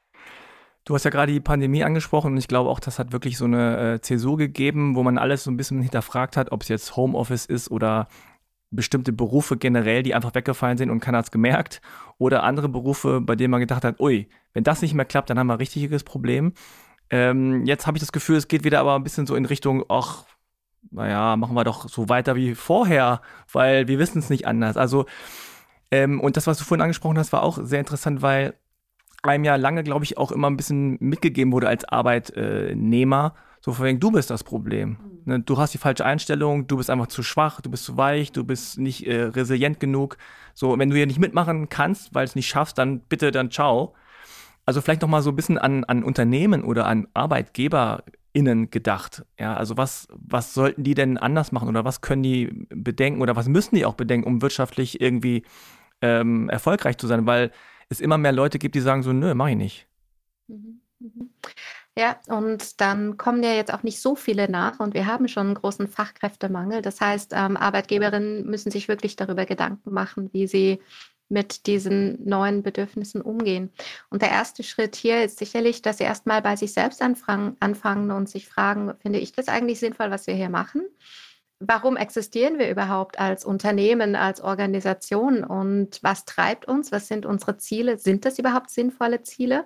Speaker 2: Du hast ja gerade die Pandemie angesprochen und ich glaube auch, das hat wirklich so eine Zäsur gegeben, wo man alles so ein bisschen hinterfragt hat, ob es jetzt Homeoffice ist oder bestimmte Berufe generell, die einfach weggefallen sind und keiner hat es gemerkt, oder andere Berufe, bei denen man gedacht hat, ui, wenn das nicht mehr klappt, dann haben wir ein richtiges Problem. Jetzt habe ich das Gefühl, es geht wieder aber ein bisschen so in Richtung, ach, naja, machen wir doch so weiter wie vorher, weil wir wissen es nicht anders. Also, und das, was du vorhin angesprochen hast, war auch sehr interessant, weil einem ja lange, glaube ich, auch immer ein bisschen mitgegeben wurde als Arbeitnehmer, so von wegen, du bist das Problem. Ne? Du hast die falsche Einstellung, du bist einfach zu schwach, du bist zu weich, du bist nicht resilient genug. So, wenn du hier nicht mitmachen kannst, weil du es nicht schaffst, dann bitte, dann ciao. Also vielleicht noch mal so ein bisschen an Unternehmen oder an ArbeitgeberInnen gedacht. Ja, also was sollten die denn anders machen oder was können die bedenken oder was müssen die auch bedenken, um wirtschaftlich irgendwie erfolgreich zu sein? Weil es immer mehr Leute gibt, die sagen so, nö, mach ich nicht.
Speaker 4: Mhm. Mhm. Ja, und dann kommen ja jetzt auch nicht so viele nach und wir haben schon einen großen Fachkräftemangel. Das heißt, Arbeitgeberinnen müssen sich wirklich darüber Gedanken machen, wie sie mit diesen neuen Bedürfnissen umgehen. Und der erste Schritt hier ist sicherlich, dass sie erstmal bei sich selbst anfangen und sich fragen, finde ich das eigentlich sinnvoll, was wir hier machen? Warum existieren wir überhaupt als Unternehmen, als Organisation und was treibt uns? Was sind unsere Ziele? Sind das überhaupt sinnvolle Ziele?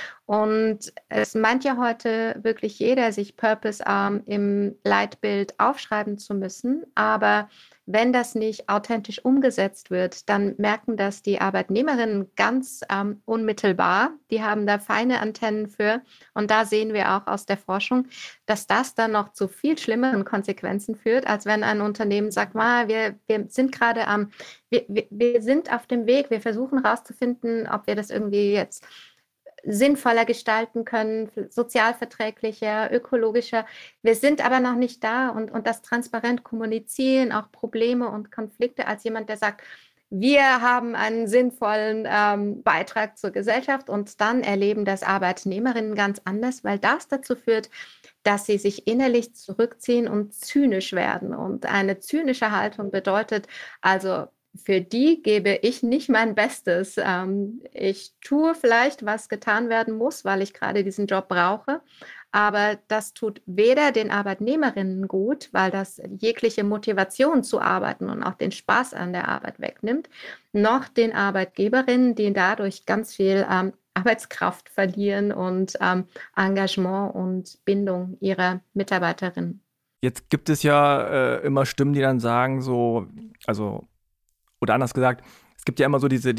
Speaker 4: Und es meint ja heute wirklich jeder, sich Purpose im Leitbild aufschreiben zu müssen. Aber wenn das nicht authentisch umgesetzt wird, dann merken das die Arbeitnehmerinnen ganz unmittelbar. Die haben da feine Antennen für. Und da sehen wir auch aus der Forschung, dass das dann noch zu viel schlimmeren Konsequenzen führt, als wenn ein Unternehmen sagt, wir sind gerade wir sind auf dem Weg, wir versuchen herauszufinden, ob wir das irgendwie jetzt sinnvoller gestalten können, sozialverträglicher, ökologischer. Wir sind aber noch nicht da und das transparent kommunizieren, auch Probleme und Konflikte als jemand, der sagt, wir haben einen sinnvollen Beitrag zur Gesellschaft und dann erleben das Arbeitnehmerinnen ganz anders, weil das dazu führt, dass sie sich innerlich zurückziehen und zynisch werden. Und eine zynische Haltung bedeutet also, für die gebe ich nicht mein Bestes. Ich tue vielleicht, was getan werden muss, weil ich gerade diesen Job brauche. Aber das tut weder den Arbeitnehmerinnen gut, weil das jegliche Motivation zu arbeiten und auch den Spaß an der Arbeit wegnimmt, noch den Arbeitgeberinnen, die dadurch ganz viel Arbeitskraft verlieren und Engagement und Bindung ihrer Mitarbeiterinnen.
Speaker 2: Jetzt gibt es ja immer Stimmen, die dann sagen so, also oder anders gesagt, es gibt ja immer so diese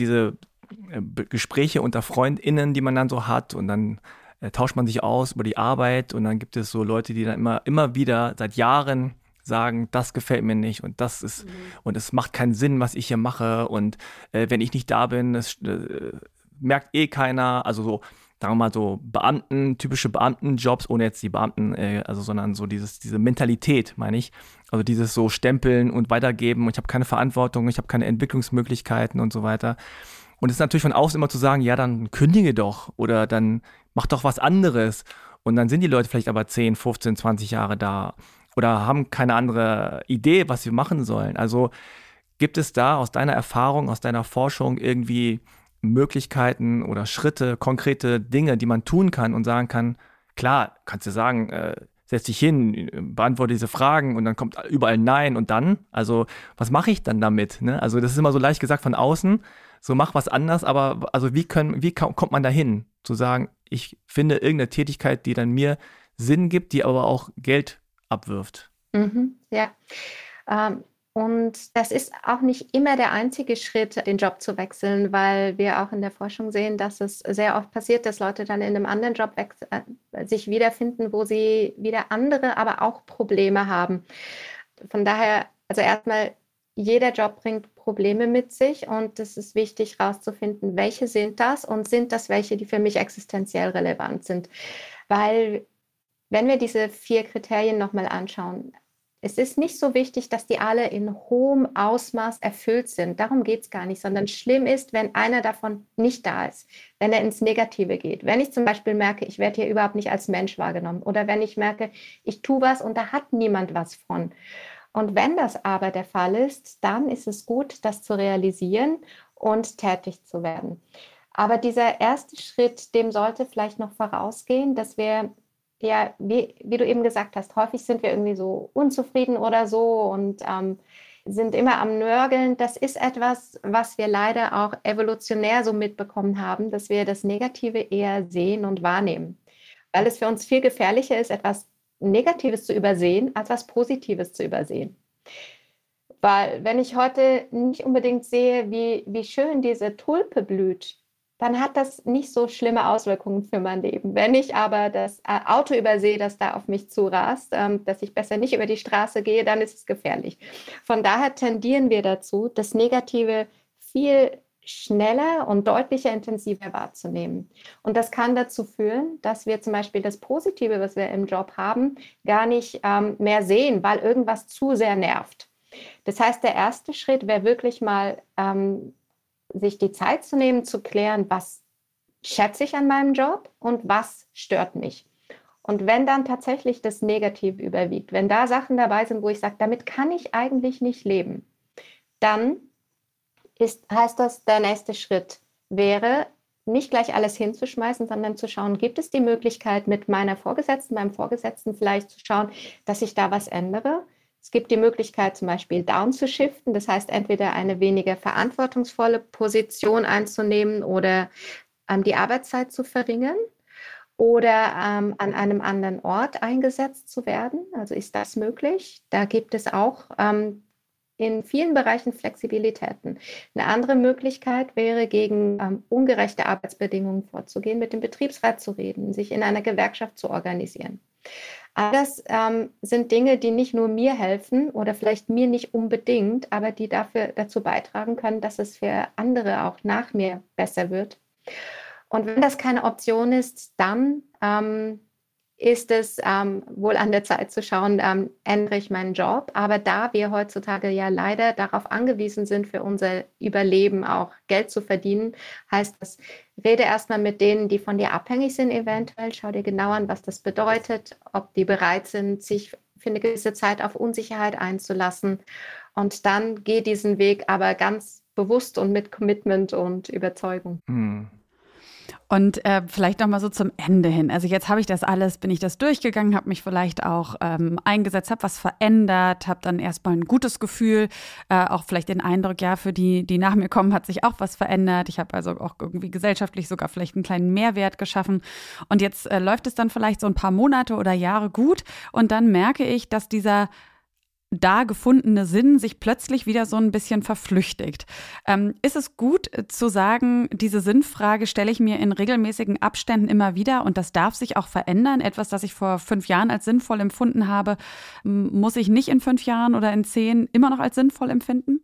Speaker 2: Gespräche unter FreundInnen, die man dann so hat und dann tauscht man sich aus über die Arbeit und dann gibt es so Leute, die dann immer wieder seit Jahren sagen, das gefällt mir nicht und das ist und es macht keinen Sinn, was ich hier mache und wenn ich nicht da bin, das merkt eh keiner, also so, sagen wir mal so typische Beamtenjobs, ohne jetzt die Beamten, sondern so diese Mentalität, meine ich. Also dieses so Stempeln und Weitergeben, ich habe keine Verantwortung, ich habe keine Entwicklungsmöglichkeiten und so weiter. Und es ist natürlich von außen immer zu sagen, ja, dann kündige doch oder dann mach doch was anderes. Und dann sind die Leute vielleicht aber 10, 15, 20 Jahre da oder haben keine andere Idee, was sie machen sollen. Also gibt es da aus deiner Erfahrung, aus deiner Forschung irgendwie Möglichkeiten oder Schritte, konkrete Dinge, die man tun kann und sagen kann, klar, kannst du sagen, setz dich hin, beantworte diese Fragen und dann kommt überall Nein und dann, also was mache ich dann damit? Ne? Also das ist immer so leicht gesagt von außen, so mach was anders, aber also wie kommt man dahin, zu sagen, ich finde irgendeine Tätigkeit, die dann mir Sinn gibt, die aber auch Geld abwirft?
Speaker 4: Ja, und das ist auch nicht immer der einzige Schritt, den Job zu wechseln, weil wir auch in der Forschung sehen, dass es sehr oft passiert, dass Leute dann in einem anderen Job sich wiederfinden, wo sie wieder andere, aber auch Probleme haben. Von daher, also erstmal, jeder Job bringt Probleme mit sich und es ist wichtig herauszufinden, welche sind das und sind das welche, die für mich existenziell relevant sind. Weil wenn wir diese 4 Kriterien nochmal anschauen, es ist nicht so wichtig, dass die alle in hohem Ausmaß erfüllt sind. Darum geht es gar nicht, sondern schlimm ist, wenn einer davon nicht da ist, wenn er ins Negative geht. Wenn ich zum Beispiel merke, ich werde hier überhaupt nicht als Mensch wahrgenommen oder wenn ich merke, ich tue was und da hat niemand was von. Und wenn das aber der Fall ist, dann ist es gut, das zu realisieren und tätig zu werden. Aber dieser erste Schritt, dem sollte vielleicht noch vorausgehen, dass wir ja, wie du eben gesagt hast, häufig sind wir irgendwie so unzufrieden oder so und sind immer am Nörgeln. Das ist etwas, was wir leider auch evolutionär so mitbekommen haben, dass wir das Negative eher sehen und wahrnehmen. Weil es für uns viel gefährlicher ist, etwas Negatives zu übersehen, als was Positives zu übersehen. Weil wenn ich heute nicht unbedingt sehe, wie schön diese Tulpe blüht, dann hat das nicht so schlimme Auswirkungen für mein Leben. Wenn ich aber das Auto übersehe, das da auf mich zurast, dass ich besser nicht über die Straße gehe, dann ist es gefährlich. Von daher tendieren wir dazu, das Negative viel schneller und deutlicher intensiver wahrzunehmen. Und das kann dazu führen, dass wir zum Beispiel das Positive, was wir im Job haben, gar nicht mehr sehen, weil irgendwas zu sehr nervt. Das heißt, der erste Schritt wäre wirklich mal sich die Zeit zu nehmen, zu klären, was schätze ich an meinem Job und was stört mich. Und wenn dann tatsächlich das Negative überwiegt, wenn da Sachen dabei sind, wo ich sage, damit kann ich eigentlich nicht leben, dann heißt das, der nächste Schritt wäre, nicht gleich alles hinzuschmeißen, sondern zu schauen, gibt es die Möglichkeit, mit meinem Vorgesetzten vielleicht zu schauen, dass ich da was ändere. Es gibt die Möglichkeit, zum Beispiel down zu shiften, das heißt, entweder eine weniger verantwortungsvolle Position einzunehmen oder die Arbeitszeit zu verringern oder an einem anderen Ort eingesetzt zu werden. Also ist das möglich? Da gibt es auch in vielen Bereichen Flexibilitäten. Eine andere Möglichkeit wäre, gegen ungerechte Arbeitsbedingungen vorzugehen, mit dem Betriebsrat zu reden, sich in einer Gewerkschaft zu organisieren. All das sind Dinge, die nicht nur mir helfen oder vielleicht mir nicht unbedingt, aber die dazu beitragen können, dass es für andere auch nach mir besser wird. Und wenn das keine Option ist, dann ist es wohl an der Zeit zu schauen, ändere ich meinen Job. Aber da wir heutzutage ja leider darauf angewiesen sind, für unser Überleben auch Geld zu verdienen, heißt das, rede erstmal mit denen, die von dir abhängig sind eventuell. Schau dir genau an, was das bedeutet, ob die bereit sind, sich für eine gewisse Zeit auf Unsicherheit einzulassen. Und dann geh diesen Weg aber ganz bewusst und mit Commitment und Überzeugung.
Speaker 3: Und vielleicht nochmal so zum Ende hin. Also jetzt bin ich das durchgegangen, habe mich vielleicht auch eingesetzt, habe was verändert, habe dann erstmal ein gutes Gefühl, auch vielleicht den Eindruck, ja, für die nach mir kommen, hat sich auch was verändert. Ich habe also auch irgendwie gesellschaftlich sogar vielleicht einen kleinen Mehrwert geschaffen. Und jetzt läuft es dann vielleicht so ein paar Monate oder Jahre gut und dann merke ich, dass dieser da gefundene Sinn sich plötzlich wieder so ein bisschen verflüchtigt. Ist es gut zu sagen, diese Sinnfrage stelle ich mir in regelmäßigen Abständen immer wieder und das darf sich auch verändern? Etwas, das ich vor 5 Jahren als sinnvoll empfunden habe, muss ich nicht in 5 Jahren oder in 10 immer noch als sinnvoll empfinden?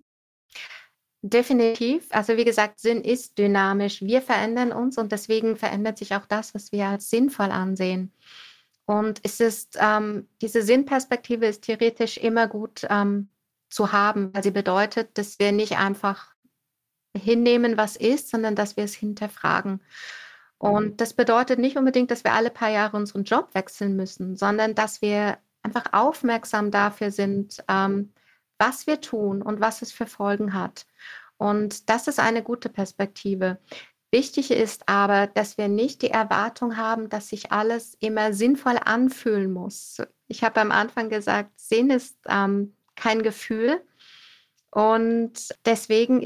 Speaker 4: Definitiv. Also wie gesagt, Sinn ist dynamisch. Wir verändern uns und deswegen verändert sich auch das, was wir als sinnvoll ansehen. Und diese Sinnperspektive ist theoretisch immer gut zu haben, weil sie bedeutet, dass wir nicht einfach hinnehmen, was ist, sondern dass wir es hinterfragen. Und das bedeutet nicht unbedingt, dass wir alle paar Jahre unseren Job wechseln müssen, sondern dass wir einfach aufmerksam dafür sind, was wir tun und was es für Folgen hat. Und das ist eine gute Perspektive. Wichtig ist aber, dass wir nicht die Erwartung haben, dass sich alles immer sinnvoll anfühlen muss. Ich habe am Anfang gesagt, Sinn ist kein Gefühl und deswegen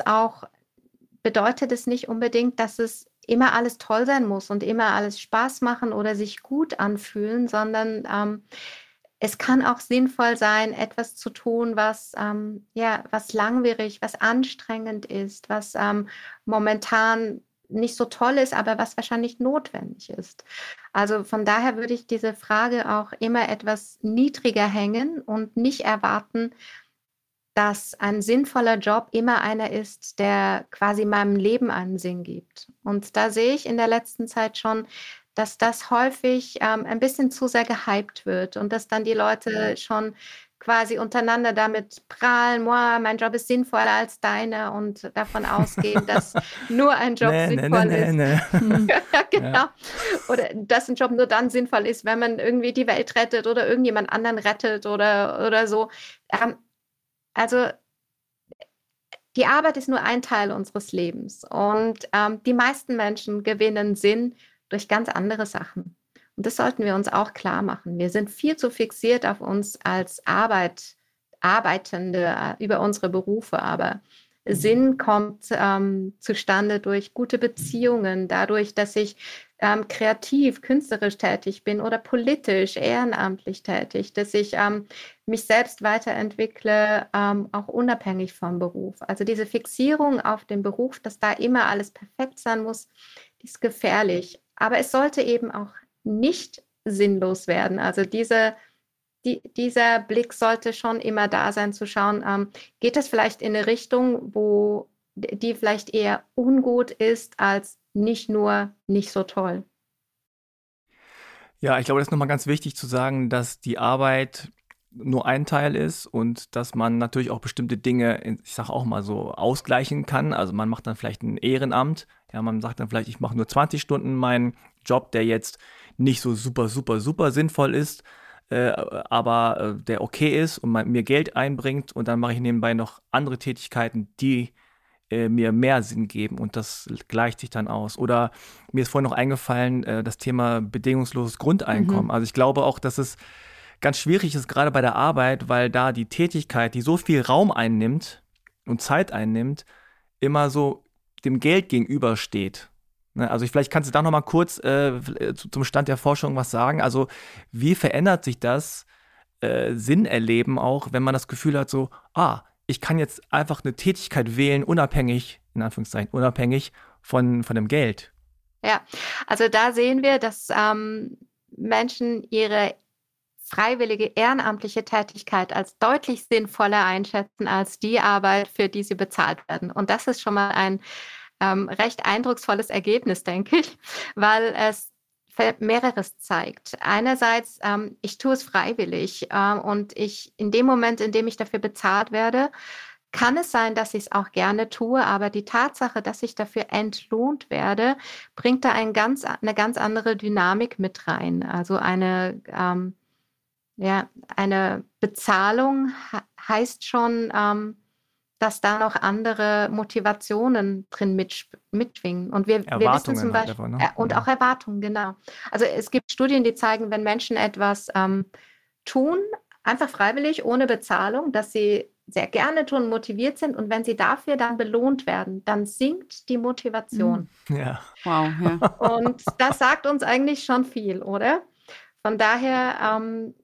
Speaker 4: bedeutet es nicht unbedingt, dass es immer alles toll sein muss und immer alles Spaß machen oder sich gut anfühlen, sondern es kann auch sinnvoll sein, etwas zu tun, was langwierig, was anstrengend ist, was momentan nicht so toll ist, aber was wahrscheinlich notwendig ist. Also von daher würde ich diese Frage auch immer etwas niedriger hängen und nicht erwarten, dass ein sinnvoller Job immer einer ist, der quasi meinem Leben einen Sinn gibt. Und da sehe ich in der letzten Zeit schon, dass das häufig ein bisschen zu sehr gehypt wird und dass dann die Leute schon quasi untereinander damit prahlen, mein Job ist sinnvoller als deiner und davon ausgehen, dass nur ein Job sinnvoll ist. Ja, genau. Ja. Oder dass ein Job nur dann sinnvoll ist, wenn man irgendwie die Welt rettet oder irgendjemand anderen rettet oder so. Also die Arbeit ist nur ein Teil unseres Lebens und die meisten Menschen gewinnen Sinn durch ganz andere Sachen. Und das sollten wir uns auch klar machen. Wir sind viel zu fixiert auf uns als Arbeitende über unsere Berufe, aber Sinn kommt zustande durch gute Beziehungen, dadurch, dass ich kreativ, künstlerisch tätig bin oder politisch, ehrenamtlich tätig, dass ich mich selbst weiterentwickle, auch unabhängig vom Beruf. Also diese Fixierung auf den Beruf, dass da immer alles perfekt sein muss, die ist gefährlich. Aber es sollte eben auch nicht sinnlos werden. Also dieser Blick sollte schon immer da sein, zu schauen, geht das vielleicht in eine Richtung, wo die vielleicht eher ungut ist, als nicht nur nicht so toll.
Speaker 2: Ja, ich glaube, das ist nochmal ganz wichtig zu sagen, dass die Arbeit nur ein Teil ist und dass man natürlich auch bestimmte Dinge, ich sage auch mal so, ausgleichen kann. Also man macht dann vielleicht ein Ehrenamt. Ja, man sagt dann vielleicht, ich mache nur 20 Stunden meinen Job, der jetzt nicht so super sinnvoll ist, aber der okay ist und mir Geld einbringt und dann mache ich nebenbei noch andere Tätigkeiten, die mir mehr Sinn geben und das gleicht sich dann aus. Oder mir ist vorhin noch eingefallen, das Thema bedingungsloses Grundeinkommen. Also ich glaube auch, dass es ganz schwierig ist, gerade bei der Arbeit, weil da die Tätigkeit, die so viel Raum einnimmt und Zeit einnimmt, immer so dem Geld gegenübersteht. Also vielleicht kannst du da noch mal kurz zum Stand der Forschung was sagen. Also wie verändert sich das Sinn erleben auch, wenn man das Gefühl hat, so, ich kann jetzt einfach eine Tätigkeit wählen, unabhängig, in Anführungszeichen, unabhängig von dem Geld.
Speaker 4: Ja, also da sehen wir, dass Menschen ihre freiwillige ehrenamtliche Tätigkeit als deutlich sinnvoller einschätzen als die Arbeit, für die sie bezahlt werden. Und das ist schon mal recht eindrucksvolles Ergebnis, denke ich, weil es mehreres zeigt. Einerseits, ich tue es freiwillig und in dem Moment, in dem ich dafür bezahlt werde, kann es sein, dass ich es auch gerne tue, aber die Tatsache, dass ich dafür entlohnt werde, bringt da eine ganz andere Dynamik mit rein. Also eine Bezahlung heißt schon, dass da noch andere Motivationen drin mitschwingen. Und wir wissen zum Beispiel,
Speaker 2: halt einfach, ne?
Speaker 4: Und auch Erwartungen, genau. Also es gibt Studien, die zeigen, wenn Menschen etwas tun, einfach freiwillig, ohne Bezahlung, dass sie sehr gerne tun, motiviert sind und wenn sie dafür dann belohnt werden, dann sinkt die Motivation.
Speaker 2: Ja.
Speaker 3: Wow, ja.
Speaker 4: Und das sagt uns eigentlich schon viel, oder? Von daher,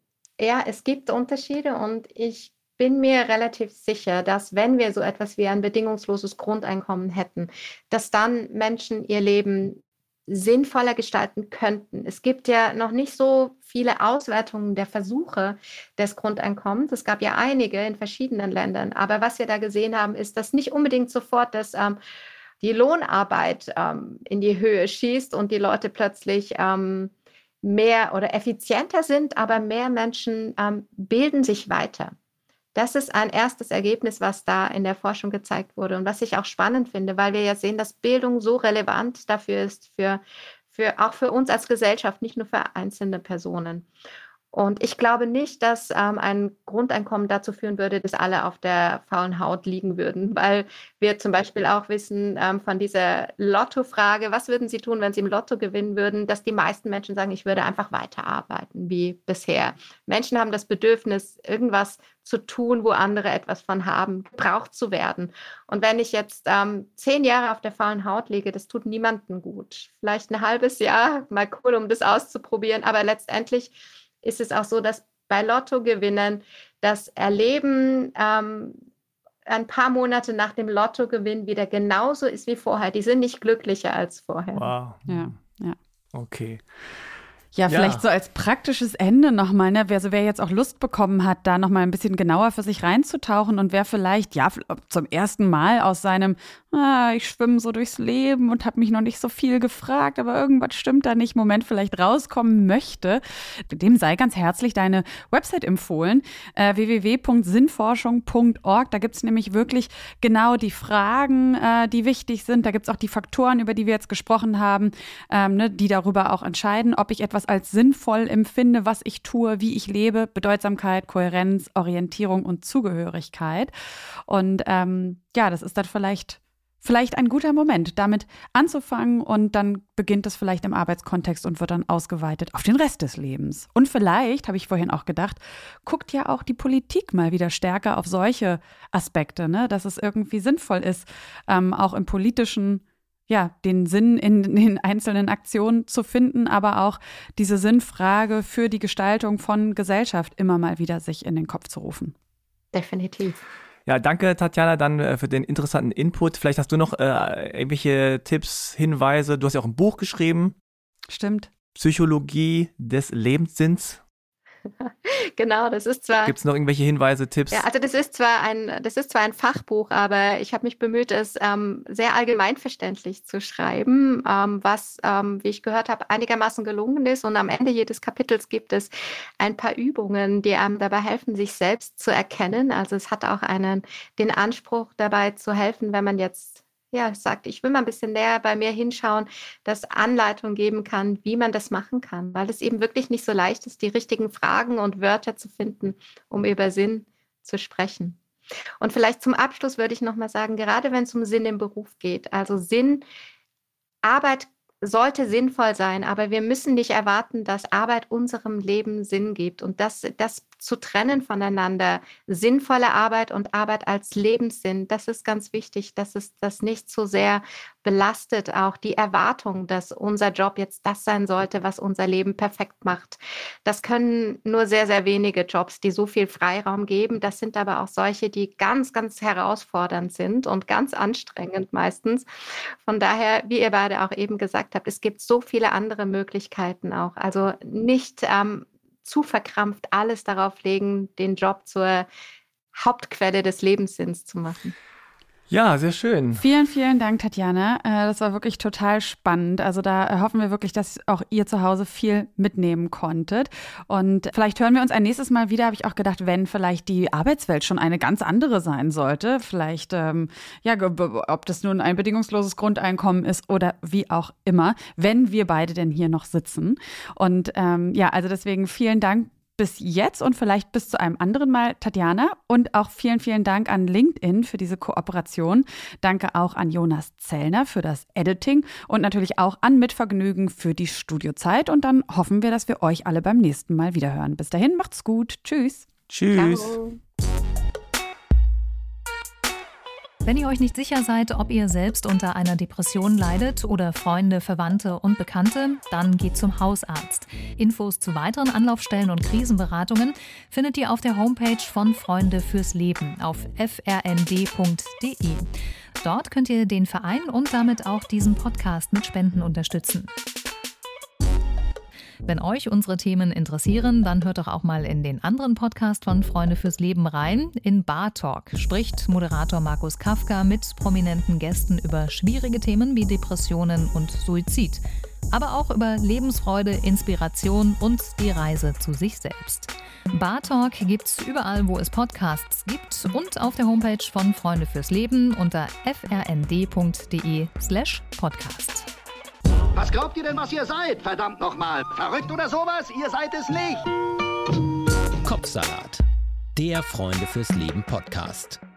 Speaker 4: es gibt Unterschiede und ich bin mir relativ sicher, dass wenn wir so etwas wie ein bedingungsloses Grundeinkommen hätten, dass dann Menschen ihr Leben sinnvoller gestalten könnten. Es gibt ja noch nicht so viele Auswertungen der Versuche des Grundeinkommens. Es gab ja einige in verschiedenen Ländern. Aber was wir da gesehen haben, ist, dass nicht unbedingt sofort die Lohnarbeit in die Höhe schießt und die Leute plötzlich mehr oder effizienter sind, aber mehr Menschen bilden sich weiter. Das ist ein erstes Ergebnis, was da in der Forschung gezeigt wurde und was ich auch spannend finde, weil wir ja sehen, dass Bildung so relevant dafür ist, auch für uns als Gesellschaft, nicht nur für einzelne Personen. Und ich glaube nicht, dass ein Grundeinkommen dazu führen würde, dass alle auf der faulen Haut liegen würden, weil wir zum Beispiel auch wissen von dieser Lotto-Frage, was würden Sie tun, wenn Sie im Lotto gewinnen würden, dass die meisten Menschen sagen, ich würde einfach weiterarbeiten wie bisher. Menschen haben das Bedürfnis, irgendwas zu tun, wo andere etwas von haben, gebraucht zu werden. Und wenn ich jetzt 10 Jahre auf der faulen Haut liege, das tut niemandem gut. Vielleicht ein halbes Jahr, mal cool, um das auszuprobieren, aber letztendlich ist es auch so, dass bei Lottogewinnen das Erleben ein paar Monate nach dem Lottogewinn wieder genauso ist wie vorher. Die sind nicht glücklicher als vorher.
Speaker 2: Wow.
Speaker 3: Ja.
Speaker 2: Okay.
Speaker 3: Ja, vielleicht so als praktisches Ende nochmal, ne? Wer jetzt auch Lust bekommen hat, da nochmal ein bisschen genauer für sich reinzutauchen und wer vielleicht, zum ersten Mal aus seinem, ich schwimme so durchs Leben und habe mich noch nicht so viel gefragt, aber irgendwas stimmt da nicht, Moment vielleicht rauskommen möchte, dem sei ganz herzlich deine Website empfohlen, www.sinnforschung.org. Da gibt's nämlich wirklich genau die Fragen, die wichtig sind. Da gibt's auch die Faktoren, über die wir jetzt gesprochen haben, die darüber auch entscheiden, ob ich etwas als sinnvoll empfinde, was ich tue, wie ich lebe, Bedeutsamkeit, Kohärenz, Orientierung und Zugehörigkeit. Und das ist dann vielleicht ein guter Moment, damit anzufangen und dann beginnt es vielleicht im Arbeitskontext und wird dann ausgeweitet auf den Rest des Lebens. Und vielleicht, habe ich vorhin auch gedacht, guckt ja auch die Politik mal wieder stärker auf solche Aspekte, ne? Dass es irgendwie sinnvoll ist, auch im politischen den Sinn in den einzelnen Aktionen zu finden, aber auch diese Sinnfrage für die Gestaltung von Gesellschaft immer mal wieder sich in den Kopf zu rufen.
Speaker 4: Definitiv.
Speaker 2: Ja, danke Tatjana dann für den interessanten Input. Vielleicht hast du noch irgendwelche Tipps, Hinweise. Du hast ja auch ein Buch geschrieben.
Speaker 3: Stimmt.
Speaker 2: Psychologie des Lebenssinns.
Speaker 4: Genau, das ist zwar...
Speaker 2: Gibt es noch irgendwelche Hinweise, Tipps?
Speaker 4: Ja, also das ist zwar ein Fachbuch, aber ich habe mich bemüht, es sehr allgemeinverständlich zu schreiben, was, wie ich gehört habe, einigermaßen gelungen ist. Und am Ende jedes Kapitels gibt es ein paar Übungen, die einem dabei helfen, sich selbst zu erkennen. Also es hat auch den Anspruch, dabei zu helfen, wenn man jetzt sagt, ich will mal ein bisschen näher bei mir hinschauen, dass Anleitung geben kann, wie man das machen kann, weil es eben wirklich nicht so leicht ist, die richtigen Fragen und Wörter zu finden, um über Sinn zu sprechen. Und vielleicht zum Abschluss würde ich nochmal sagen, gerade wenn es um Sinn im Beruf geht, also Arbeit sollte sinnvoll sein, aber wir müssen nicht erwarten, dass Arbeit unserem Leben Sinn gibt. Und das zu trennen voneinander, sinnvolle Arbeit und Arbeit als Lebenssinn, das ist ganz wichtig, dass es das nicht so sehr belastet, auch die Erwartung, dass unser Job jetzt das sein sollte, was unser Leben perfekt macht. Das können nur sehr, sehr wenige Jobs, die so viel Freiraum geben. Das sind aber auch solche, die ganz, ganz herausfordernd sind und ganz anstrengend meistens. Von daher, wie ihr beide auch eben gesagt habt, es gibt so viele andere Möglichkeiten auch. Also nicht zu verkrampft alles darauf legen, den Job zur Hauptquelle des Lebenssinns zu machen.
Speaker 2: Ja, sehr schön.
Speaker 3: Vielen, vielen Dank, Tatjana. Das war wirklich total spannend. Also da hoffen wir wirklich, dass auch ihr zu Hause viel mitnehmen konntet. Und vielleicht hören wir uns ein nächstes Mal wieder, habe ich auch gedacht, wenn vielleicht die Arbeitswelt schon eine ganz andere sein sollte. Vielleicht, ob das nun ein bedingungsloses Grundeinkommen ist oder wie auch immer, wenn wir beide denn hier noch sitzen. Und also deswegen vielen Dank bis jetzt und vielleicht bis zu einem anderen Mal, Tatjana. Und auch vielen, vielen Dank an LinkedIn für diese Kooperation. Danke auch an Jonas Zellner für das Editing und natürlich auch an Mitvergnügen für die Studiozeit. Und dann hoffen wir, dass wir euch alle beim nächsten Mal wiederhören. Bis dahin, macht's gut. Tschüss.
Speaker 2: Tschüss.
Speaker 4: Ciao.
Speaker 5: Wenn ihr euch nicht sicher seid, ob ihr selbst unter einer Depression leidet oder Freunde, Verwandte und Bekannte, dann geht zum Hausarzt. Infos zu weiteren Anlaufstellen und Krisenberatungen findet ihr auf der Homepage von Freunde fürs Leben auf frnd.de. Dort könnt ihr den Verein und damit auch diesen Podcast mit Spenden unterstützen. Wenn euch unsere Themen interessieren, dann hört doch auch mal in den anderen Podcast von Freunde fürs Leben rein. In Bar Talk spricht Moderator Markus Kafka mit prominenten Gästen über schwierige Themen wie Depressionen und Suizid. Aber auch über Lebensfreude, Inspiration und die Reise zu sich selbst. Bar Talk gibt's überall, wo es Podcasts gibt und auf der Homepage von Freunde fürs Leben unter frnd.de/podcast.
Speaker 6: Was glaubt ihr denn, was ihr seid? Verdammt nochmal. Verrückt oder sowas? Ihr seid es nicht.
Speaker 1: Kopfsalat. Der Freunde fürs Leben Podcast.